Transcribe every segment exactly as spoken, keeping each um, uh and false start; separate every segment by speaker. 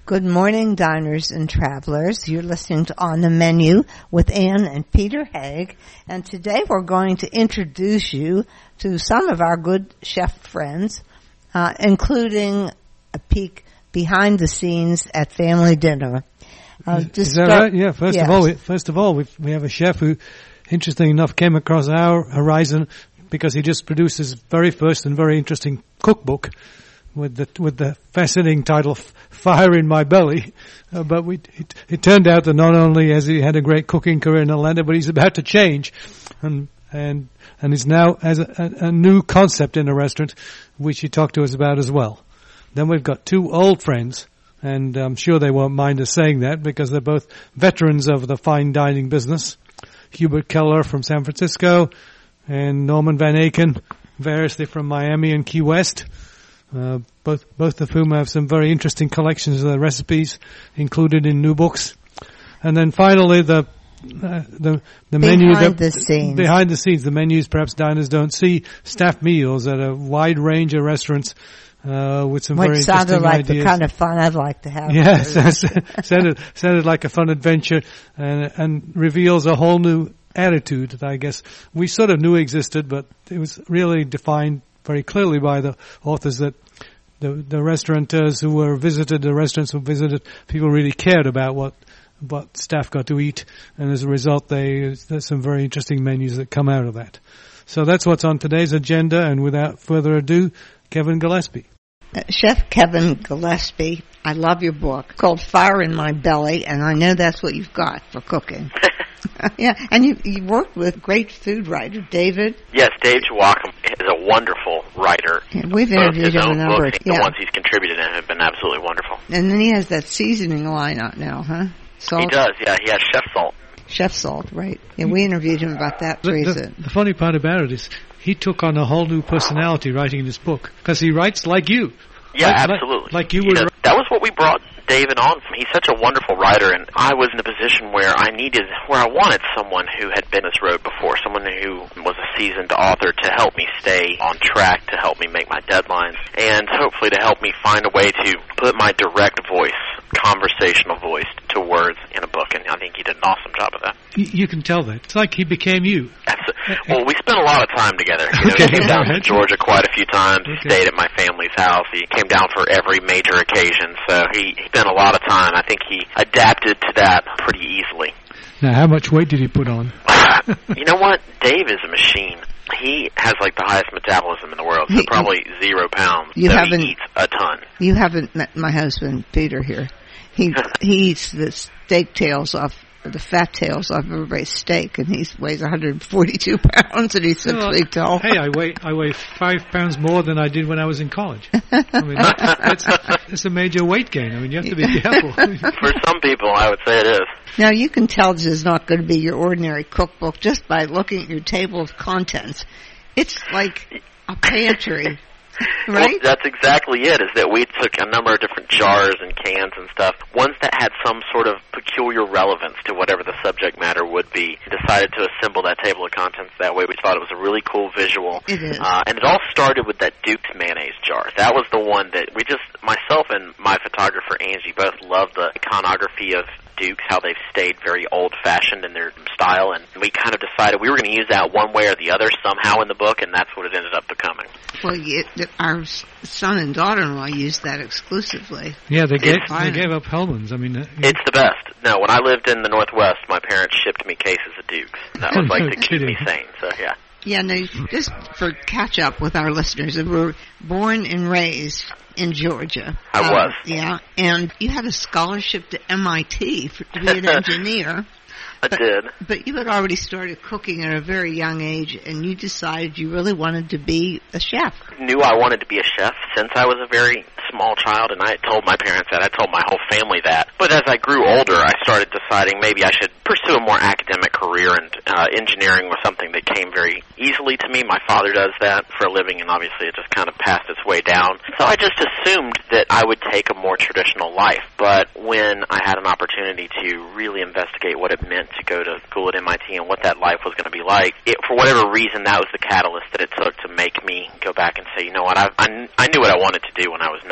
Speaker 1: Good morning, diners and travelers. You're listening to On the Menu with Ann and Peter Haig. And today we're going to introduce you to some of our good chef friends, uh, including a peek behind the scenes at family dinner. Uh,
Speaker 2: is, is that start, right? Yeah. First yes. of all, we, first of all, we we have a chef who, interesting enough, came across our horizon because he just produced his very first and very interesting cookbook with the with the fascinating title "Fire in My Belly." Uh, but we it, it turned out that not only has he had a great cooking career in Atlanta, but he's about to change, and and and he's now has a, a, a new concept in a restaurant, which he talked to us about as well. Then we've got two old friends, and I'm sure they won't mind us saying that because they're both veterans of the fine dining business. Hubert Keller from San Francisco, and Norman Van Aken, variously from Miami and Key West. Uh, both both of whom have some very interesting collections of their recipes included in new books. And then finally, the uh, the the
Speaker 1: behind
Speaker 2: menu
Speaker 1: behind the scenes.
Speaker 2: Behind the scenes, the menus perhaps diners don't see. Staff meals at a wide range of restaurants uh, with some
Speaker 1: Which
Speaker 2: very
Speaker 1: sounded
Speaker 2: interesting
Speaker 1: like
Speaker 2: ideas.
Speaker 1: The kind of fun I'd like to have.
Speaker 2: Yes, sounded sounded like a fun adventure, and and reveals a whole new attitude that I guess we sort of knew existed, but it was really defined very clearly by the authors that the the restaurateurs who were visited, the restaurants who visited, people really cared about what what staff got to eat, and as a result, they there's some very interesting menus that come out of that. So that's what's on today's agenda, and without further ado, Kevin Gillespie.
Speaker 1: Uh, Chef Kevin Gillespie, I love your book called Fire in My Belly, and I know that's what you've got for cooking. Yeah, and you you worked with great food writer David.
Speaker 3: Yes, Dave Chewacom is a wonderful writer.
Speaker 1: Yeah, we've interviewed him a number.
Speaker 3: Books,
Speaker 1: yeah.
Speaker 3: The ones he's contributed in have been absolutely wonderful.
Speaker 1: And then he has that seasoning line out now, huh? Salt.
Speaker 3: He does, yeah. He has Chef Salt.
Speaker 1: Chef Salt, right? Yeah, we interviewed him about that
Speaker 2: the,
Speaker 1: reason.
Speaker 2: The, the funny part about it is he took on a whole new personality writing this book because he writes like you.
Speaker 3: Yeah,
Speaker 2: like,
Speaker 3: absolutely.
Speaker 2: Like, like you
Speaker 3: he
Speaker 2: would.
Speaker 3: Does. That was what we brought David on from. He's such a wonderful writer, and I was in a position where I needed, where I wanted someone who had been this road before, someone who was a seasoned author to help me stay on track, to help me make my deadlines, and hopefully to help me find a way to put my direct voice, conversational voice, to words in a book, and I think he did an awesome job of that.
Speaker 2: You can tell that. It's like he became you.
Speaker 3: Well, we spent a lot of time together. You know,
Speaker 2: okay.
Speaker 3: He came down to Georgia quite a few times. He
Speaker 2: okay.
Speaker 3: stayed at my family's house. He came down for every major occasion, so he spent a lot of time. I think he adapted to that pretty easily.
Speaker 2: Now, how much weight did he put on?
Speaker 3: You know what? Dave is a machine. He has like the highest metabolism in the world, so probably zero pounds.
Speaker 1: You
Speaker 3: so
Speaker 1: haven't,
Speaker 3: he eats a ton.
Speaker 1: You haven't met my husband, Peter, here. He he eats the steak tails off, the fat tails off everybody's steak, and he weighs one hundred forty-two pounds, and he's six
Speaker 2: well,
Speaker 1: feet tall.
Speaker 2: Hey, I weigh I weigh five pounds more than I did when I was in college. I mean, that's, that's a major weight gain. I mean, you have to be careful.
Speaker 3: For some people, I would say it is.
Speaker 1: Now, you can tell this is not going to be your ordinary cookbook just by looking at your table of contents. It's like a pantry. Right?
Speaker 3: Well, that's exactly it, is that we took a number of different jars and cans and stuff, ones that had some sort of peculiar relevance to whatever the subject matter would be, and decided to assemble that table of contents that way. We thought it was a really cool visual.
Speaker 1: It is.
Speaker 3: Uh, and it all started with that Duke's mayonnaise jar. That was the one that we just, myself and my photographer Angie both loved the iconography of Dukes, how they've stayed very old-fashioned in their style, and we kind of decided we were going to use that one way or the other somehow in the book, and that's what it ended up becoming.
Speaker 1: Well, it, our son and daughter-in-law used that exclusively.
Speaker 2: Yeah, they gave, they gave up Hellman's. I mean, uh,
Speaker 3: it's the best. No, when I lived in the Northwest, my parents shipped me cases of Dukes. That was like
Speaker 2: no
Speaker 3: to keep
Speaker 2: kidding.
Speaker 3: me sane, so yeah.
Speaker 1: Yeah, no, just for catch-up with our listeners, we were born and raised in Georgia.
Speaker 3: I
Speaker 1: uh,
Speaker 3: was.
Speaker 1: Yeah, and you had a scholarship to M I T for, to be an engineer.
Speaker 3: I
Speaker 1: but,
Speaker 3: did.
Speaker 1: But you had already started cooking at a very young age, and you decided you really wanted to be a chef.
Speaker 3: Knew I wanted to be a chef since I was a very small child, and I told my parents that. I told my whole family that. But as I grew older, I started deciding maybe I should pursue a more academic career, and uh, engineering was something that came very easily to me. My father does that for a living, and obviously it just kind of passed its way down. So I just assumed that I would take a more traditional life. But when I had an opportunity to really investigate what it meant to go to school at M I T and what that life was going to be like, it, for whatever reason, that was the catalyst that it took to make me go back and say, you know what, I, I, I knew what I wanted to do when I was nine.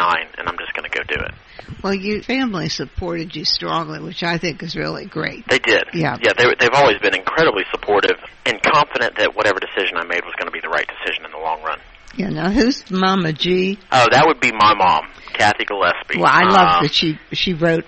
Speaker 3: nine, and I'm just going to go do it.
Speaker 1: Well, your family supported you strongly, which I think is really great.
Speaker 3: They did.
Speaker 1: Yeah.
Speaker 3: Yeah, they, they've always been incredibly supportive and confident that whatever decision I made was going to be the right decision in the long run.
Speaker 1: Yeah, now who's Mama G?
Speaker 3: Oh, that would be my mom, Kathy Gillespie.
Speaker 1: Well, I love
Speaker 3: um,
Speaker 1: that she she wrote.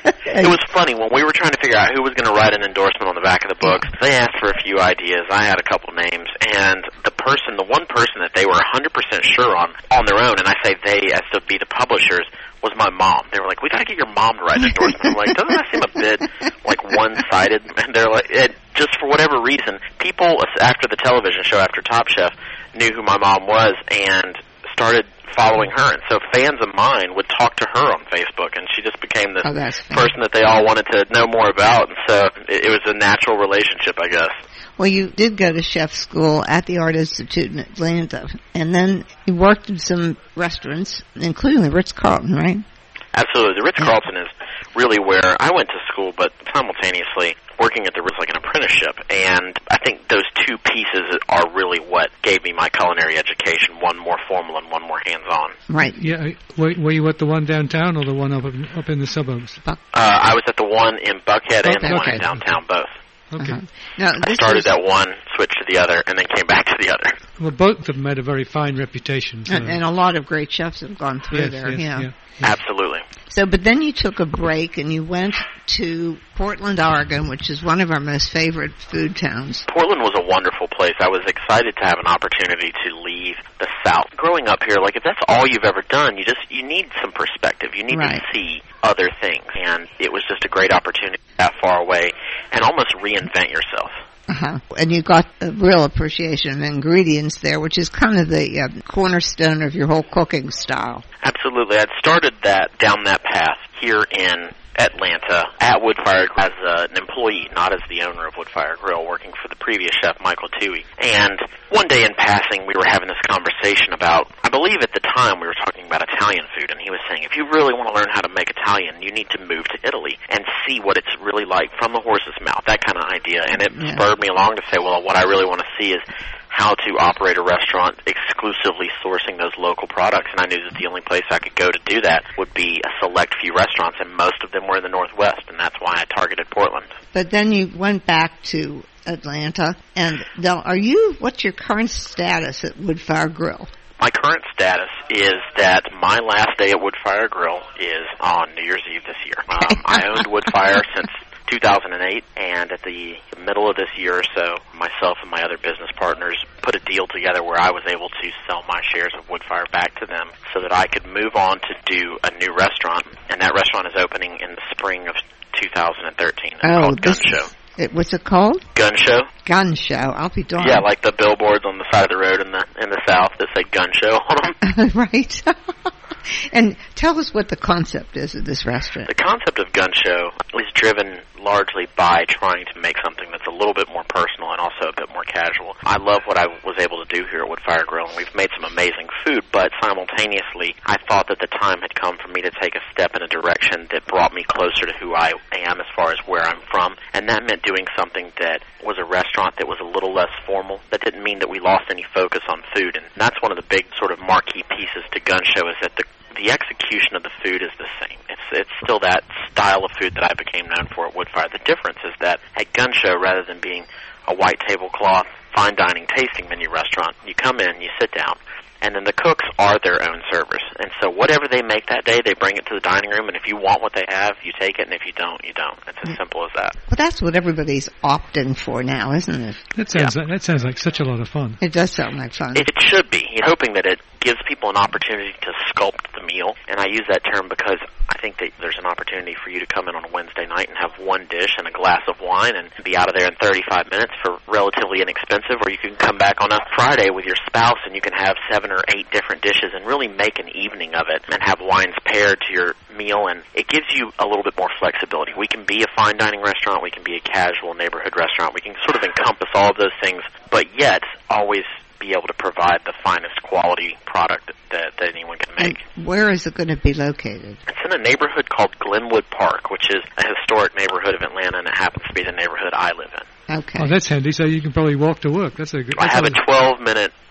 Speaker 3: It was funny, when we were trying to figure out who was going to write an endorsement on the back of the books, they asked for a few ideas. I had a couple names, and the person, the one person that they were one hundred percent sure on, on their own, and I say they as to be the publishers, was my mom. They were like, we got to get your mom to write an endorsement. I'm like, doesn't that seem a bit, like, one-sided? And they're like, it, just for whatever reason, people after the television show, after Top Chef, knew who my mom was and started following her. And so fans of mine would talk to her on Facebook, and she just became this
Speaker 1: oh,
Speaker 3: person that they all wanted to know more about. And so it, it was a natural relationship, I guess.
Speaker 1: Well, you did go to chef school at the Art Institute in Atlanta, and then you worked in some restaurants, including the Ritz-Carlton, right?
Speaker 3: Absolutely. The Ritz-Carlton is really where I went to school, but simultaneously working at the Ritz like an apprenticeship. And I think those two pieces are really what gave me my culinary education, one more formal and one more hands-on.
Speaker 1: Right.
Speaker 2: Yeah. Were, were you at the one downtown or the one up in, up in the suburbs?
Speaker 3: Uh, I was at the one in Buckhead and the one
Speaker 1: okay.
Speaker 3: in downtown, both.
Speaker 2: Okay.
Speaker 1: Uh-huh. Now,
Speaker 3: I started
Speaker 1: was,
Speaker 3: at one, switched to the other, and then came back to the other.
Speaker 2: Well, both of them had a very fine reputation. So.
Speaker 1: And, and a lot of great chefs have gone through
Speaker 2: yes,
Speaker 1: there.
Speaker 2: Yes,
Speaker 1: yeah.
Speaker 2: yeah.
Speaker 3: Absolutely.
Speaker 1: So, but then you took a break and you went to Portland, Oregon, which is one of our most favorite food towns.
Speaker 3: Portland was a wonderful place. I was excited to have an opportunity to leave the South. Growing up here, like if that's all you've ever done, you just you need some perspective. You need
Speaker 1: right.
Speaker 3: to see other things, and it was just a great opportunity that far away and almost reinvent yourself.
Speaker 1: Uh-huh. And you got a real appreciation of ingredients there, which is kind of the uh, cornerstone of your whole cooking style.
Speaker 3: Absolutely. I'd started that down that path here in Atlanta at Woodfire as uh, an employee, not as the owner of Woodfire Grill, working for the previous chef, Michael Toohey. And one day in passing, we were having this conversation about, I believe at the time we were talking about Italian food, and he was saying, if you really want to learn how to make Italian, you need to move to Italy and see what it's really like from the horse's mouth, that kind of idea. And it yeah. spurred me along to say, well, what I really want to see is how to operate a restaurant exclusively sourcing those local products, and I knew that the only place I could go to do that would be a select few restaurants, and most of them were in the Northwest, and that's why I targeted Portland.
Speaker 1: But then you went back to Atlanta, and now are you, what's your current status at Woodfire Grill?
Speaker 3: My current status is that my last day at Woodfire Grill is on New Year's Eve this year. Um, I owned Woodfire since two thousand eight, and at the middle of this year or so, myself and my other business partners put a deal together where I was able to sell my shares of Woodfire back to them so that I could move on to do a new restaurant, and that restaurant is opening in the spring of two thousand thirteen. It's
Speaker 1: oh,
Speaker 3: called Gun
Speaker 1: this,
Speaker 3: Show.
Speaker 1: It, what's it called?
Speaker 3: Gun Show.
Speaker 1: Gun Show. I'll be darned.
Speaker 3: Yeah, like the billboards on the side of the road in the in the South that say Gun Show on them.
Speaker 1: Right. And tell us what the concept is of this restaurant.
Speaker 3: The concept of Gun Show is driven largely by trying to make something that's a little bit more personal and also a bit more casual. I love what I was able to do here at Woodfire Grill, and we've made some amazing food, but simultaneously, I thought that the time had come for me to take a step in a direction that brought me closer to who I am as far as where I'm from, and that meant doing something that was a restaurant that was a little less formal. That didn't mean that we lost any focus on food, and that's one of the big sort of marquee pieces to Gun Show is that the The execution of the food is the same. It's it's still that style of food that I became known for at Woodfire. The difference is that at Gun Show, rather than being a white tablecloth, fine dining tasting menu restaurant, you come in, you sit down, and then the cooks are their own servers. And so whatever they make that day, they bring it to the dining room, and if you want what they have, you take it, and if you don't, you don't. It's as simple as that.
Speaker 1: Well, that's what everybody's opting for now, isn't it?
Speaker 2: That sounds,
Speaker 3: yeah.
Speaker 2: like, that sounds like such a lot of fun.
Speaker 1: It does sound like fun.
Speaker 3: It, it should be. You're hoping that it gives people an opportunity to sculpt the meal, and I use that term because I think that there's an opportunity for you to come in on a Wednesday night and have one dish and a glass of wine and be out of there in thirty-five minutes for relatively inexpensive, or you can come back on a Friday with your spouse and you can have seven or eight different dishes and really make an evening of it and have wines paired to your meal, and it gives you a little bit more flexibility. We can be a fine dining restaurant, we can be a casual neighborhood restaurant, we can sort of encompass all of those things, but yet always be able to provide the finest quality product that, that anyone can make.
Speaker 1: And where is it going to be located?
Speaker 3: It's in a neighborhood called Glenwood Park, which is a historic neighborhood of Atlanta, and it happens to be the neighborhood I live in.
Speaker 1: Okay.
Speaker 2: Oh, that's handy, so you can probably walk to work. That's a good...
Speaker 3: I have a twelve-minute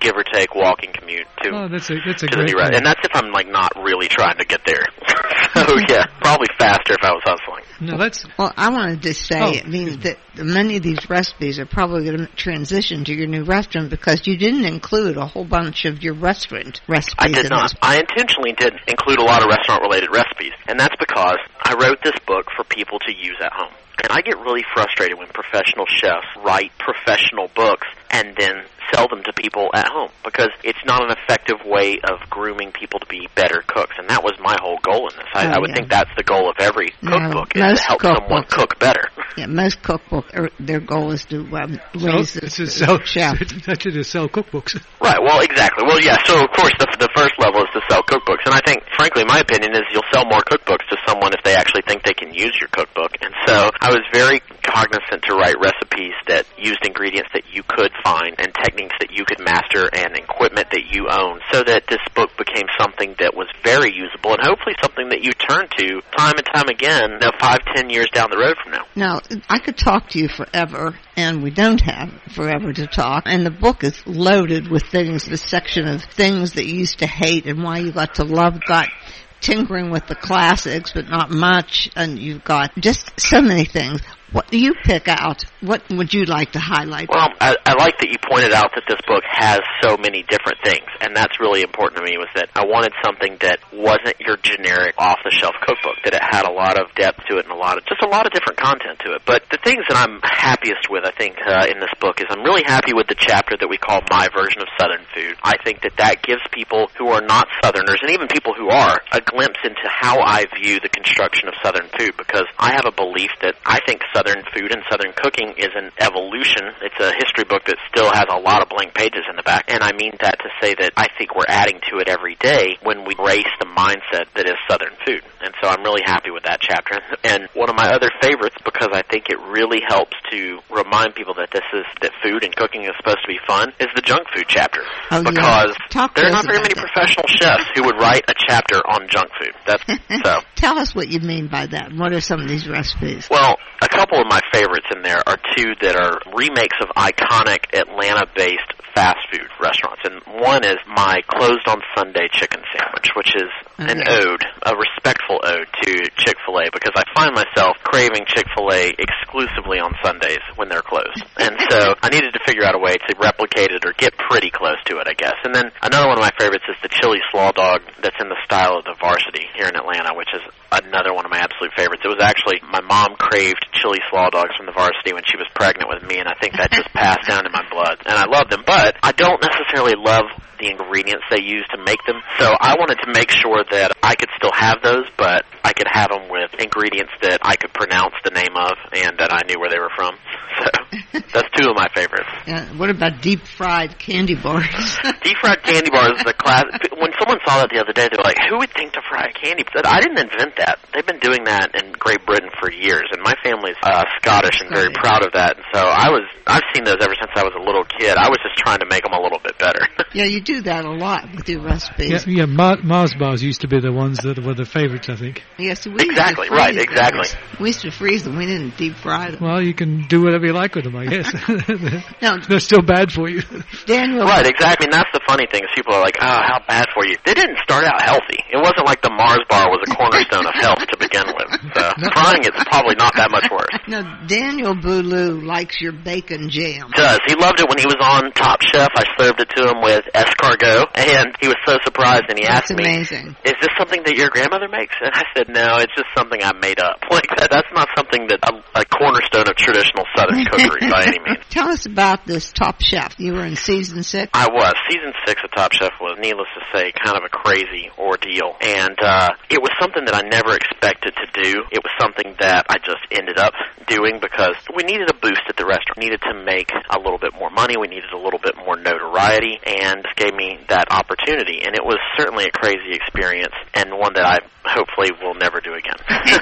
Speaker 3: give or take, walking commute to,
Speaker 2: oh, that's a, that's a
Speaker 3: to
Speaker 2: great
Speaker 3: the new restaurant. And that's if I'm, like, not really trying to get there. So, yeah, probably faster if I was hustling.
Speaker 2: No, that's...
Speaker 1: Well, I wanted to say,
Speaker 2: Oh.
Speaker 1: I mean, that many of these recipes are probably going to transition to your new restaurant because you didn't include a whole bunch of your restaurant recipes.
Speaker 3: I did
Speaker 1: in
Speaker 3: not.
Speaker 1: this.
Speaker 3: I intentionally did include a lot of restaurant-related recipes, and that's because I wrote this book for people to use at home. And I get really frustrated when professional chefs write professional books and then sell them to people at home because it's not an effective way of grooming people to be better cooks. And that was my whole goal in this. I,
Speaker 1: Oh,
Speaker 3: I would
Speaker 1: yeah.
Speaker 3: think that's the goal of every cookbook,
Speaker 1: No,
Speaker 3: is to help someone
Speaker 1: cookbooks-
Speaker 3: cook better.
Speaker 1: Yeah, most cookbook, er, their goal is to um,
Speaker 2: So
Speaker 1: raise
Speaker 2: it's
Speaker 1: the,
Speaker 2: a sell,
Speaker 1: the chef.
Speaker 2: that should just sell cookbooks.
Speaker 3: Right, well, exactly. Well, yeah, so of course the, the first level is to sell cookbooks. And I think, frankly, my opinion is you'll sell more cookbooks to someone if they actually think they can use your cookbook. And so I was very cognizant to write recipes that used ingredients that you could find and techniques that you could master and equipment that you own so that this book became something that was very usable and hopefully something that you turn to time and time again, you know, five, ten years down the road from now.
Speaker 1: Now, I could talk to you forever, and we don't have forever to talk. And the book is loaded with things, the section of things that you used to hate and why you got to love, got tinkering with the classics, but not much, and you've got just so many things. What do you pick out? What would you like to highlight?
Speaker 3: Well, I, I like that you pointed out that this book has so many different things, and that's really important to me, was that I wanted something that wasn't your generic off-the-shelf cookbook, that it had a lot of depth to it and a lot of, just a lot of different content to it. But the things that I'm happiest with, I think, uh, in this book is I'm really happy with the chapter that we call My Version of Southern Food. I think that that gives people who are not Southerners, and even people who are, a glimpse into how I view the construction of Southern food, because I have a belief that I think Southern food and Southern cooking is an evolution. It's a history book that still has a lot of blank pages in the back, and I mean that to say that I think we're adding to it every day when we embrace the mindset that is Southern food. And so I'm really happy with that chapter. And one of my other favorites, because I think it really helps to remind people that this is, that food and cooking is supposed to be fun, is the junk food chapter.
Speaker 1: Oh,
Speaker 3: because
Speaker 1: yeah. Talk
Speaker 3: there
Speaker 1: to
Speaker 3: are
Speaker 1: us
Speaker 3: not very
Speaker 1: about
Speaker 3: many
Speaker 1: that.
Speaker 3: professional chefs who would write a chapter on junk food. That's so.
Speaker 1: Tell us what you mean by that. What are some of these recipes?
Speaker 3: Well, a couple of my favorites in there are two that are remakes of iconic Atlanta-based fast food restaurants. And one is my Closed on Sunday chicken sandwich, which is
Speaker 1: Oh,
Speaker 3: an
Speaker 1: yeah.
Speaker 3: ode, a respectful ode to Chick-fil-A, because I find myself craving Chick-fil-A exclusively on Sundays when they're closed. And so I needed to figure out a way to replicate it or get pretty close to it, I guess. And then another one of my favorites is the chili slaw dog that's in the style of the Varsity here in Atlanta, which is another one of my absolute favorites. It was actually, my mom craved chili slaw dogs from the Varsity when she was pregnant with me, and I think that just passed down in my blood. And I love them, but I don't necessarily love the ingredients they use to make them. So I wanted to make sure that I could still have those, but I could have them with ingredients that I could pronounce the name of and that I knew where they were from. So that's two of my favorites.
Speaker 1: Uh, what about deep fried candy bars?
Speaker 3: Deep fried candy bars is a class. When someone saw that the other day, they were like, "Who would think to fry a candy?" But I didn't invent that. They've been doing that in Great Britain for years, and my family's uh, Scottish and very proud of that. And so I was, I've seen those ever since I was a little kid. I was just trying to make them a little bit better.
Speaker 1: Yeah, you do that a lot with your recipes.
Speaker 2: Yeah, yeah Mar- Mars bars used to be the ones that were the favorites, I think.
Speaker 1: Yes, we used to
Speaker 3: Exactly,
Speaker 1: freeze
Speaker 3: right,
Speaker 1: those.
Speaker 3: exactly.
Speaker 1: We used to freeze them. We didn't deep fry them.
Speaker 2: Well, you can do whatever you like with them, I guess.
Speaker 1: No,
Speaker 2: They're still bad for you.
Speaker 1: Daniel.
Speaker 3: Right, exactly. And that's the funny thing is people are like, "Oh, how bad for you." They didn't start out healthy. It wasn't like the Mars bar was a cornerstone of health to begin with. So frying it's probably not that much worse.
Speaker 1: No, Daniel Boulou likes your bacon jam.
Speaker 3: Does. He loved it when he was on Top Chef. I served it to him with escargot, and he was so surprised, and he
Speaker 1: That's
Speaker 3: asked me,
Speaker 1: amazing.
Speaker 3: "Is this something that your grandmother makes?" And I said, "No, it's just something I made up." Like that, that's not something that a, a cornerstone of traditional Southern cookery by any means.
Speaker 1: Tell us about this Top Chef. You were in season six.
Speaker 3: I was. Season six of Top Chef was, needless to say, kind of a crazy ordeal. And uh, it was something that I never expected to do. It was something that I just ended up doing because we needed a boost at the restaurant. We needed to make a little bit more money. We needed a little bit more notoriety. And this gave me that opportunity. And it was certainly a crazy experience and one that I hopefully will never do again.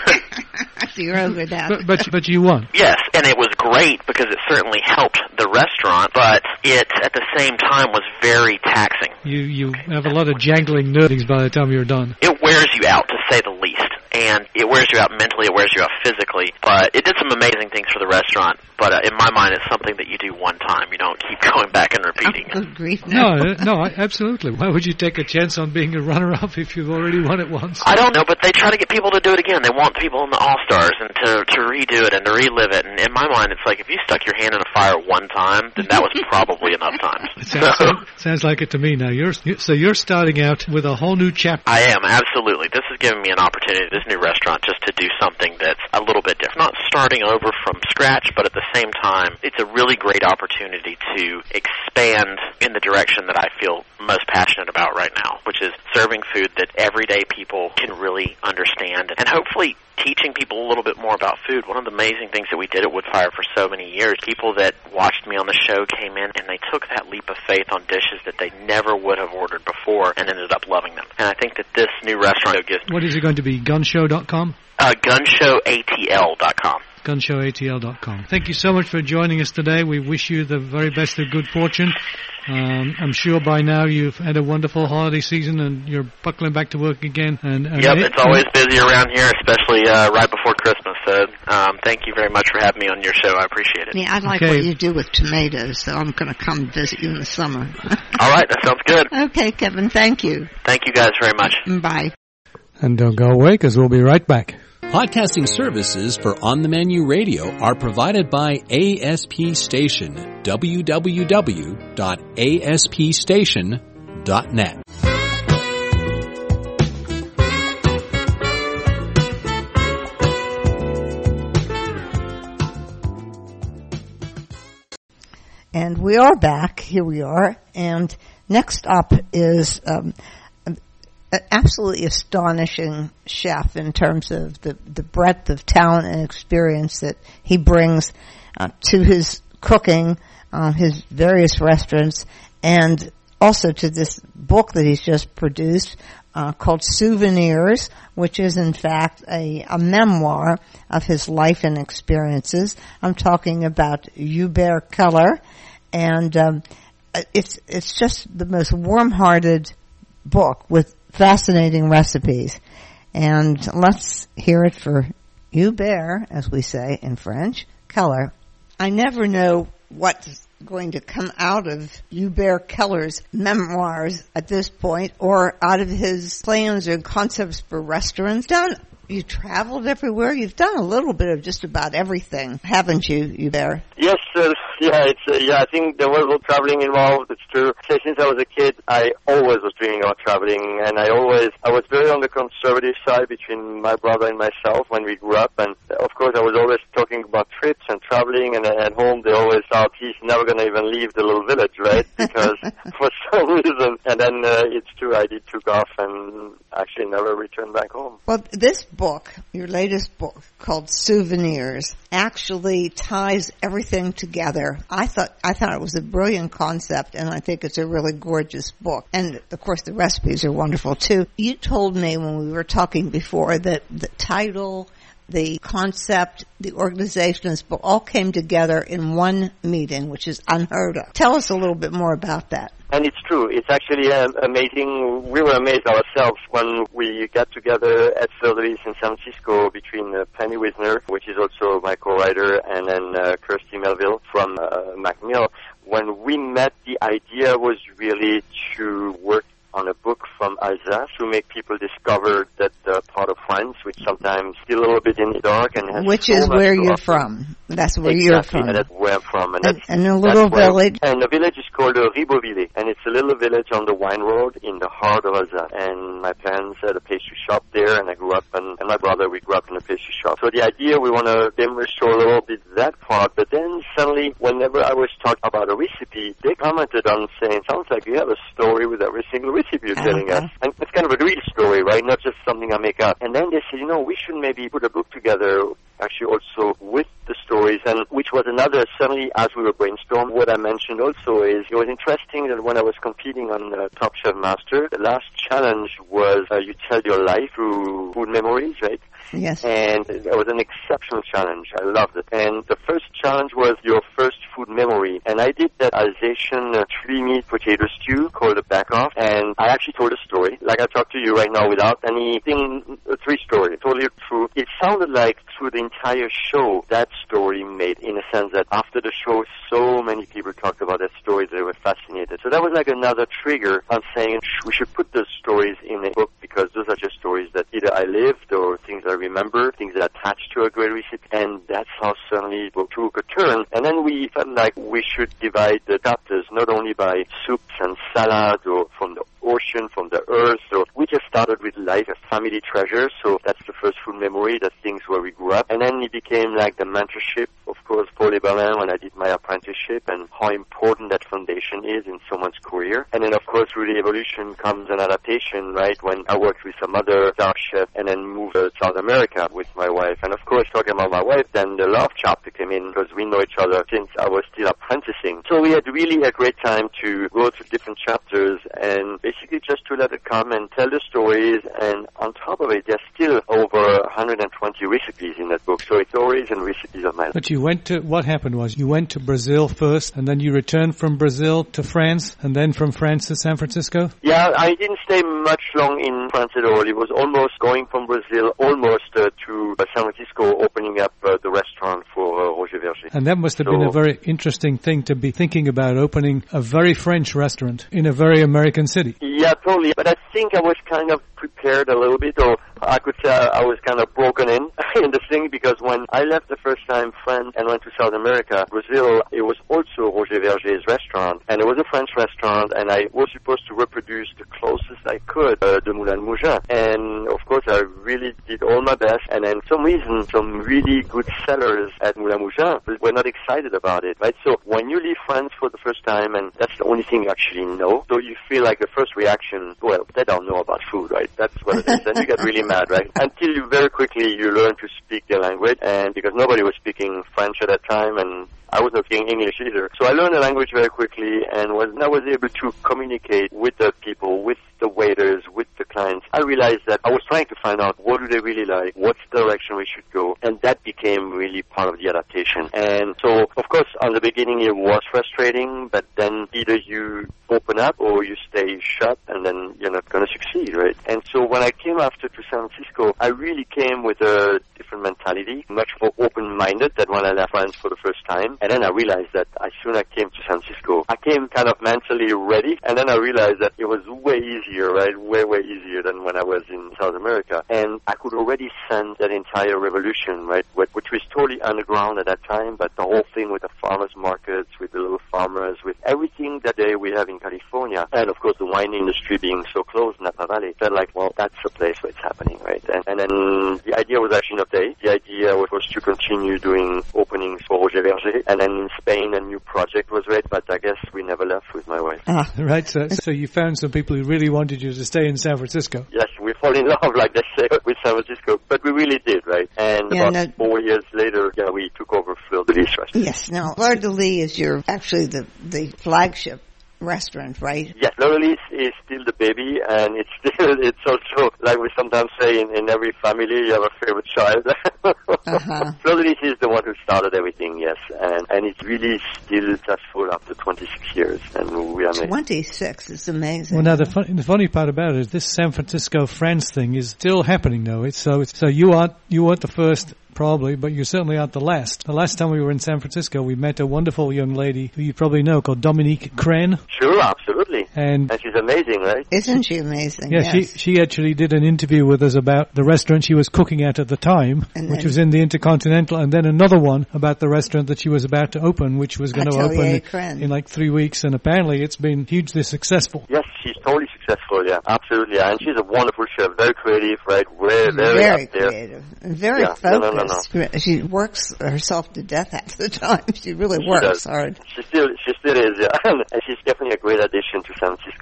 Speaker 1: So you're over that.
Speaker 2: But, but, but you won.
Speaker 3: Yes, and it was great because it certainly helped the restaurant, but it, at the same time, was very taxing.
Speaker 2: You you have a lot of jangling nervings by the time you're done.
Speaker 3: It wears you out, to say the least. And it wears you out mentally, it wears you out physically. But it did some amazing things for the restaurant. But uh, in my mind, it's something that you do one time. You don't keep going back and repeating competing.
Speaker 1: Oh, good grief, no.
Speaker 2: No, no, absolutely. Why would you take a chance on being a runner-up if you've already won it once?
Speaker 3: I don't know, but they try to get people to do it again. They want people in the All-Stars and to, to redo it and to relive it. And in my mind, it's like if you stuck your hand in a fire one time, then that was probably enough times.
Speaker 2: It sounds, so, sounds like it to me now. You're, so you're starting out with a whole new chapter.
Speaker 3: I am, absolutely. This has given me an opportunity, this new restaurant, just to do something that's a little bit different. Not starting over from scratch, but at the same time, it's a really great opportunity to expand in the direction that I feel most passionate about right now, which is serving food that everyday people can really understand, and hopefully teaching people a little bit more about food. One of the amazing things that we did at Woodfire for so many years, people that watched me on the show came in and they took that leap of faith on dishes that they never would have ordered before and ended up loving them. And I think that this new restaurant gives...
Speaker 2: What is it going to be, gunshow dot com?
Speaker 3: Uh, gunshow A T L dot com.
Speaker 2: gunshow A T L dot com. Thank you so much for joining us today. We wish you the very best of good fortune. Um, I'm sure by now you've had a wonderful holiday season and you're buckling back to work again. And, and
Speaker 3: yep, it's always busy around here, especially uh, right before Christmas. So um, thank you very much for having me on your show. I appreciate it.
Speaker 1: Yeah, I like
Speaker 2: okay.
Speaker 1: what you do with tomatoes, so I'm going to come visit you in the summer.
Speaker 3: All right, that sounds good.
Speaker 1: Okay, Kevin, thank you.
Speaker 3: Thank you guys very much.
Speaker 1: Bye.
Speaker 2: And don't go away, because we'll be right back.
Speaker 4: Podcasting services for On the Menu Radio are provided by A S P Station, w w w dot a s p station dot net.
Speaker 1: And we are back. Here we are. And next up is um, an absolutely astonishing chef in terms of the, the breadth of talent and experience that he brings uh, to his cooking, uh, his various restaurants, and also to this book that he's just produced uh, called Souvenirs, which is in fact a, a memoir of his life and experiences. I'm talking about Hubert Keller, and um, it's it's just the most warm-hearted book with fascinating recipes. And let's hear it for Hubert, as we say in French, Keller. I never know what's going to come out of Hubert Keller's memoirs at this point, or out of his plans or concepts for restaurants. Done. You traveled everywhere. You've done a little bit of just about everything, haven't you, Hubert?
Speaker 5: Yes, uh, yeah, it's uh, yeah. I think there was a little traveling involved. It's true. So since I was a kid, I always was dreaming about traveling, and I always I was very on the conservative side between my brother and myself when we grew up. And of course, I was always talking about trips and traveling. And at home, they always thought he's never going to even leave the little village, right? Because for some reason. And then uh, it's true. I did took off and actually never returned back home.
Speaker 1: Well, this book, your latest book called Souvenirs, actually ties everything together. I thought I thought it was a brilliant concept, and I think it's a really gorgeous book. And of course, the recipes are wonderful too. You told me when we were talking before that the title, the concept, the organization of this book all came together in one meeting, which is unheard of. Tell us a little bit more about that.
Speaker 5: And it's true. It's actually uh, amazing. We were amazed ourselves when we got together at Fleur-de-Lys in San Francisco between uh, Penny Wisner, which is also my co-writer, and then uh, Kirsty Melville from uh, Macmill. When we met, the idea was really to work on a book from Alsace to make people discover that uh, part of France, which sometimes is still a little bit in the dark. And has
Speaker 1: Which
Speaker 5: so
Speaker 1: is where you're
Speaker 5: offer.
Speaker 1: from. That's where
Speaker 5: exactly,
Speaker 1: you're from.
Speaker 5: And that's where I'm from. And,
Speaker 1: and,
Speaker 5: that's,
Speaker 1: and a little
Speaker 5: that's
Speaker 1: village.
Speaker 5: Where, and the village is called uh, Ribeauvillé, and it's a little village on the wine road in the heart of Alsace. And my parents had a pastry shop there, and I grew up, and, and my brother, we grew up in a pastry shop. So the idea, we want to demonstrate a little bit that part, but then suddenly, whenever I was talking about a recipe, they commented on saying, sounds like you have a story with every single recipe you're telling
Speaker 1: uh-huh.
Speaker 5: us. And it's kind of a real story, right? Not just something I make up. And then they said, you know, we should maybe put a book together, actually also with the stories, and which was another, certainly as we were brainstorming, what I mentioned also is, it was interesting that when I was competing on uh, Top Chef Master, the last challenge was uh, you tell your life through food memories, right?
Speaker 1: Yes.
Speaker 5: And it was an exceptional challenge. I loved it. And the first challenge was your first food memory. And I did that Alsatian uh, three meat potato stew called a back off. And I actually told a story, like I talked to you right now, without anything, a three story, totally true. It sounded like through the entire show, that story made, in a sense that after the show, so many people talked about that story, they were fascinated. So that was like another trigger on saying we should put those stories in a book, because those are just stories that either I lived or things I remember, things that attach to a great recipe, and that's how suddenly book took a turn. And then we felt like we should divide the chapters not only by soups and salads or from the ocean, from the earth. So we just started with life as family treasure. So that's the first food memory, that's things where we grew up. And then it became like the mentorship, of course, Paul Eberlin when I did my apprenticeship, and how important that foundation is in someone's career. And then, of course, through the evolution comes an adaptation, right, when I worked with some other dark chef and then moved to South America with my wife. And, of course, talking about my wife, then the love chapter came in, because we know each other since I was still apprenticing. So we had really a great time to go through different chapters and basically just to let it come and tell the stories. And on top of it, there's still over one hundred twenty recipes in that book. So it's stories and recipes of my life.
Speaker 2: But you went to, what happened was you went to Brazil first, and then you returned from Brazil to France, and then from France to San Francisco?
Speaker 5: Yeah, I didn't stay much long in France at all. It was almost going from Brazil almost uh, to uh, San Francisco, opening up uh, the restaurant for uh, Roger Verger.
Speaker 2: And that must have so, been a very interesting thing to be thinking about, opening a very French restaurant in a very American city.
Speaker 5: Yeah, totally. But I think I was kind of prepared a little bit, or I could say I was kind of broken in in the thing, because when I left the first time France and went to South America, Brazil, it was also Roger Verger's restaurant, and it was a French restaurant, and I was supposed to reproduce the closest I could uh, the Moulin Mougin. And of course, I really did all my best, and then some reason, some really good sellers at Moulin Mougin were not excited about it, right? So when you leave France for the first time, and that's the only thing you actually know, so you feel like the first reaction, well, they don't know about food, right? That's what it is. Then you get really mad, right? Until you very quickly you learn to speak their language, and because nobody was speaking French at that time, and I was not speaking English either. So I learned the language very quickly, and was, I was able to communicate with the people, with the waiters, with the clients. I realized that I was trying to find out what do they really like, what's the direction we should go, and that became really part of the adaptation. And so, of course, on the beginning it was frustrating, but then either you open up or you stay shut, and then you're not going to succeed, right? And so when I came after to San Francisco, I really came with a different mentality, much more open-minded than when I left France for the first time. And then I realized that as soon as I came to San Francisco, I came kind of mentally ready, and then I realized that it was way easier, right? Way, way easier than when I was in South America. And I could already sense that entire revolution, right? Which was totally underground at that time, but the whole thing with the farmers markets, with the little farmers, with everything that day we have in California, and of course the wine industry being so close, Napa Valley, felt like, well, that's the place where it's happening, right? And, and then the idea was actually not there. The idea was to continue doing openings for Roger Verger. And then in Spain, a new project was read, but I guess we never left with my wife.
Speaker 2: Ah, right. So, so you found some people who really wanted you to stay in San Francisco.
Speaker 5: Yes, we fall in love, like they say, with San Francisco. But we really did, right? And yeah, about no, four years later, yeah, we took over Fleur de Lis restaurant.
Speaker 1: Yes. Now, Fleur de Lis is your, actually the, the flagship restaurant, right?
Speaker 5: Yes, Fleur de Lis is still the baby, and it's still, it's also, like we sometimes say, in, in every family, you have a favorite child. uh-huh. Fleur de Lis is the one who started everything, yes, and, and it's really still successful after twenty-six years, and we are
Speaker 1: twenty-six, it's amazing.
Speaker 2: Well, now, the, fun, the funny part about it is this San Francisco France thing is still happening, though. It's, so, it's, so you aren't, you weren't the first, probably, but you certainly aren't the last. The last time we were in San Francisco, we met a wonderful young lady who you probably know called Dominique Crane.
Speaker 5: Sure, absolutely.
Speaker 2: And,
Speaker 5: and she's amazing, right?
Speaker 1: Isn't she amazing?
Speaker 2: Yeah,
Speaker 1: yes.
Speaker 2: she she actually did an interview with us about the restaurant she was cooking at at the time, and which was in the Intercontinental, and then another one about the restaurant that she was about to open, which was going to open
Speaker 1: Crane.
Speaker 2: in like three weeks, and apparently it's been hugely successful.
Speaker 5: Yes, she's totally successful, yeah, absolutely, yeah. And she's a wonderful chef, very creative, right? Very, very,
Speaker 1: very
Speaker 5: up there.
Speaker 1: creative, and very
Speaker 5: yeah.
Speaker 1: focused.
Speaker 5: No, no, no, no.
Speaker 1: She works herself to death half the time. She really
Speaker 5: she
Speaker 1: works
Speaker 5: does.
Speaker 1: hard.
Speaker 5: She still, she still is, yeah. And she's definitely a great addition to San Francisco.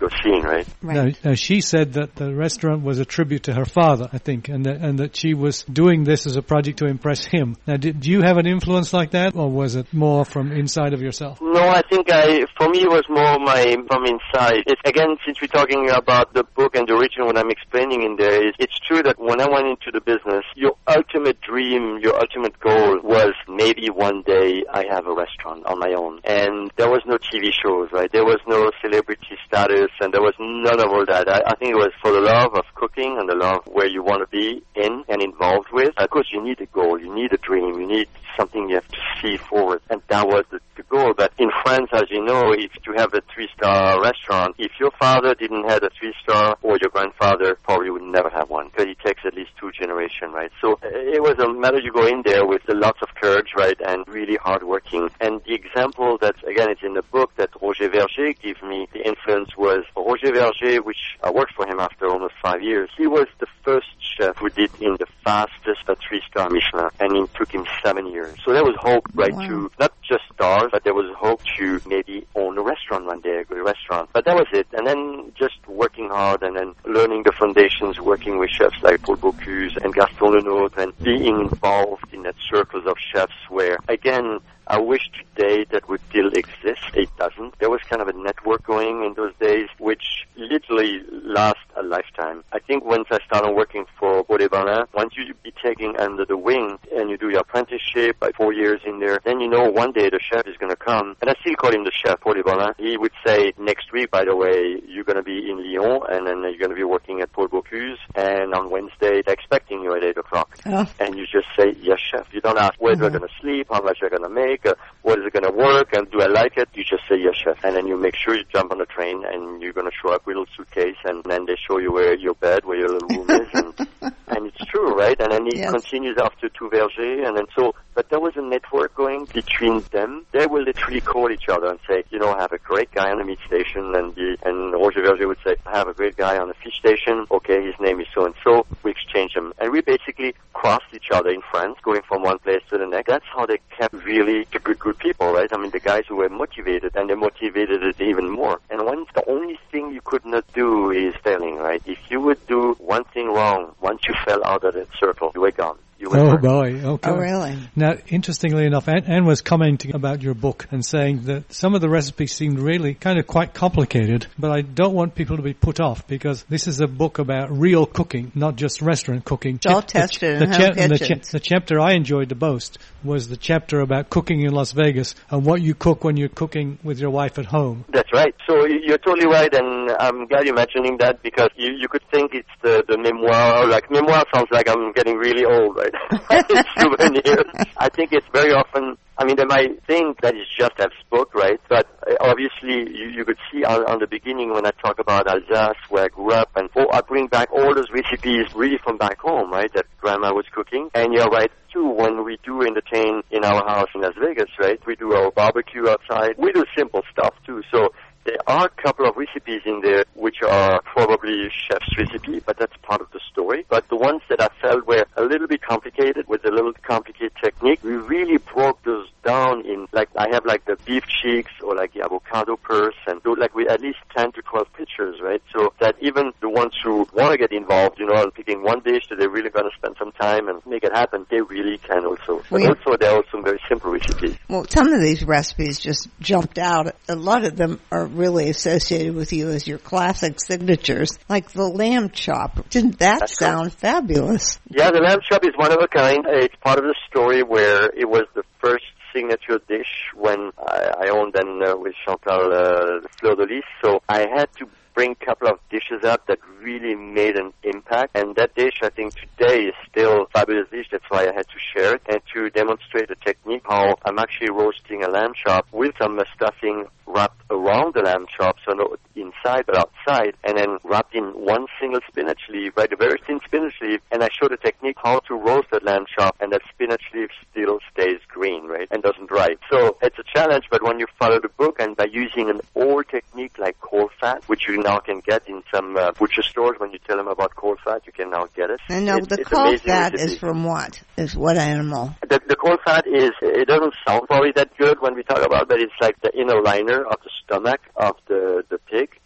Speaker 5: was seeing, right?
Speaker 1: Right.
Speaker 2: Now, now, she said that the restaurant was a tribute to her father, I think, and that, and that she was doing this as a project to impress him. Now, did you have an influence like that, or was it more from inside of yourself?
Speaker 5: No, I think I, for me, it was more my, from inside. It's, again, since we're talking about the book and the original, what I'm explaining in there is, it's true that when I went into the business, your ultimate dream, your ultimate goal was maybe one day I have a restaurant on my own. And there was no T V shows, right? There was no celebrity status, and there was none of all that. I, I think it was for the love of cooking and the love where you want to be in and involved with. Of course, you need a goal, you need a dream, you need something you have to see forward, and that was the, the goal. But in France, as you know, if you have a three-star restaurant, if your father didn't have a three-star, or your grandfather probably would never have one, because it takes at least two generations, right? So it was a matter you go in there with lots of courage, right, and really hard working. And the example that, again, it's in the book that Roger Verger gave me, the influence was Roger Verger, which I worked for him after almost five years. He was the first chef who did in the fastest a three-star Michelin, and it took him seven years. So there was hope, right, wow. to not just stars, but there was hope to maybe own a restaurant one day, a good restaurant. But that was it. And then just working hard and then learning the foundations, working with chefs like Paul Bocuse and Gaston Lenôtre, and being involved in that circles of chefs where, again, I wish today that would still exist. It doesn't. There was kind of a network going in those days, which literally lasts a lifetime. I think once I started working for Paul Desbalins, once you be taken under the wing and you do your apprenticeship, like four years in there, then you know one day the chef is going to come. And I still call him the chef, Paul Desbalins. He would say, next week, by the way, you're going to be in Lyon, and then you're going to be working at Paul Bocuse, and on Wednesday, they're expecting you at eight o'clock. Oh. And you just say, yes, chef. You don't ask where mm-hmm. they're going to sleep, how much they're going to make, uh, what is it going to work, and do I like it? You just say, yes, chef. And then you make sure you jump on the train, and you're going to show up with a little suitcase, and then they show you where your bed, where your little room is, and, and it's true, right? And then it yes. continues after to Verger, and then so, but there was a network going between them. They will literally call each other and say, you know, I have a great guy on the meat station, and the, and Roger Verger would say, I have a great guy on the fish station, okay, his name is so-and-so, we exchange them. And we basically crossed each other in France, going from one place to the next. That's how they kept really the good, good people, right? I mean, the guys who were motivated, and they motivated it even more. And once the only thing you could not do is failing, right? If you would do one thing wrong, once you fell out of that circle, you were gone.
Speaker 2: Oh boy, okay.
Speaker 1: Oh really?
Speaker 2: Now, interestingly enough, Anne, Anne was commenting about your book and saying that some of the recipes seemed really kind of quite complicated, but I don't want people to be put off because this is a book about real cooking, not just restaurant cooking.
Speaker 1: It's all tested in home kitchens.
Speaker 2: The, cha- the chapter I enjoyed the most was the chapter about cooking in Las Vegas and what you cook when you're cooking with your wife at home.
Speaker 5: That's right. So you're totally right, and I'm glad you're mentioning that because you, you could think it's the, the memoir, like memoir sounds like I'm getting really old, right? Souvenirs. I think it's very often, I mean, they might think that it's just as book, right? But uh, obviously, you, you could see on, on the beginning when I talk about Alsace, where I grew up, and oh, I bring back all those recipes really from back home, right, that Grandma was cooking. And you're right, too, when we do entertain in our house in Las Vegas, right, we do our barbecue outside. We do simple stuff, too. So there are a couple of recipes in there which are probably chef's recipe, but that's part of the story. But the ones that I felt were a little bit complicated, with a little complicated technique, we really broke those down in, like, I have like the beef cheeks or like the avocado purse, and do like with at least ten to twelve pictures, right? So that even the ones who want to get involved, you know, picking one dish that they're really going to spend some time and make it happen, they really can also. But well, also, there are some very simple recipes.
Speaker 1: Well, some of these recipes just jumped out. A lot of them are really associated with you as your classic signatures, like the lamb chop. Didn't that That's sound cool. Fabulous?
Speaker 5: Yeah, the lamb chop is one of a kind. It's part of the story where it was the first signature dish when I, I owned then uh, with Chantal uh, Fleur de Lis. So I had to bring a couple of dishes up that really made an impact. And that dish, I think, today is still a fabulous dish. That's why I had to share it and to demonstrate the technique, how I'm actually roasting a lamb chop with some uh, stuffing wrapped around the lamb chop, so not inside but outside, and then wrapped in one single spinach leaf, right, a very thin spinach leaf, and I show the technique how to roast that lamb chop, and that spinach leaf still stays green, right, and doesn't dry. So it's a challenge, but when you follow the book, and by using an old technique like cold fat, which you now can get in some uh, butcher stores, when you tell them about cold fat, you can now get it.
Speaker 1: And now
Speaker 5: it,
Speaker 1: the cold fat recipe. Is from what? Is what animal?
Speaker 5: The, the cold fat is, it doesn't sound probably that good when we talk about it, but it's like the inner liner of the stomach of the, the pig.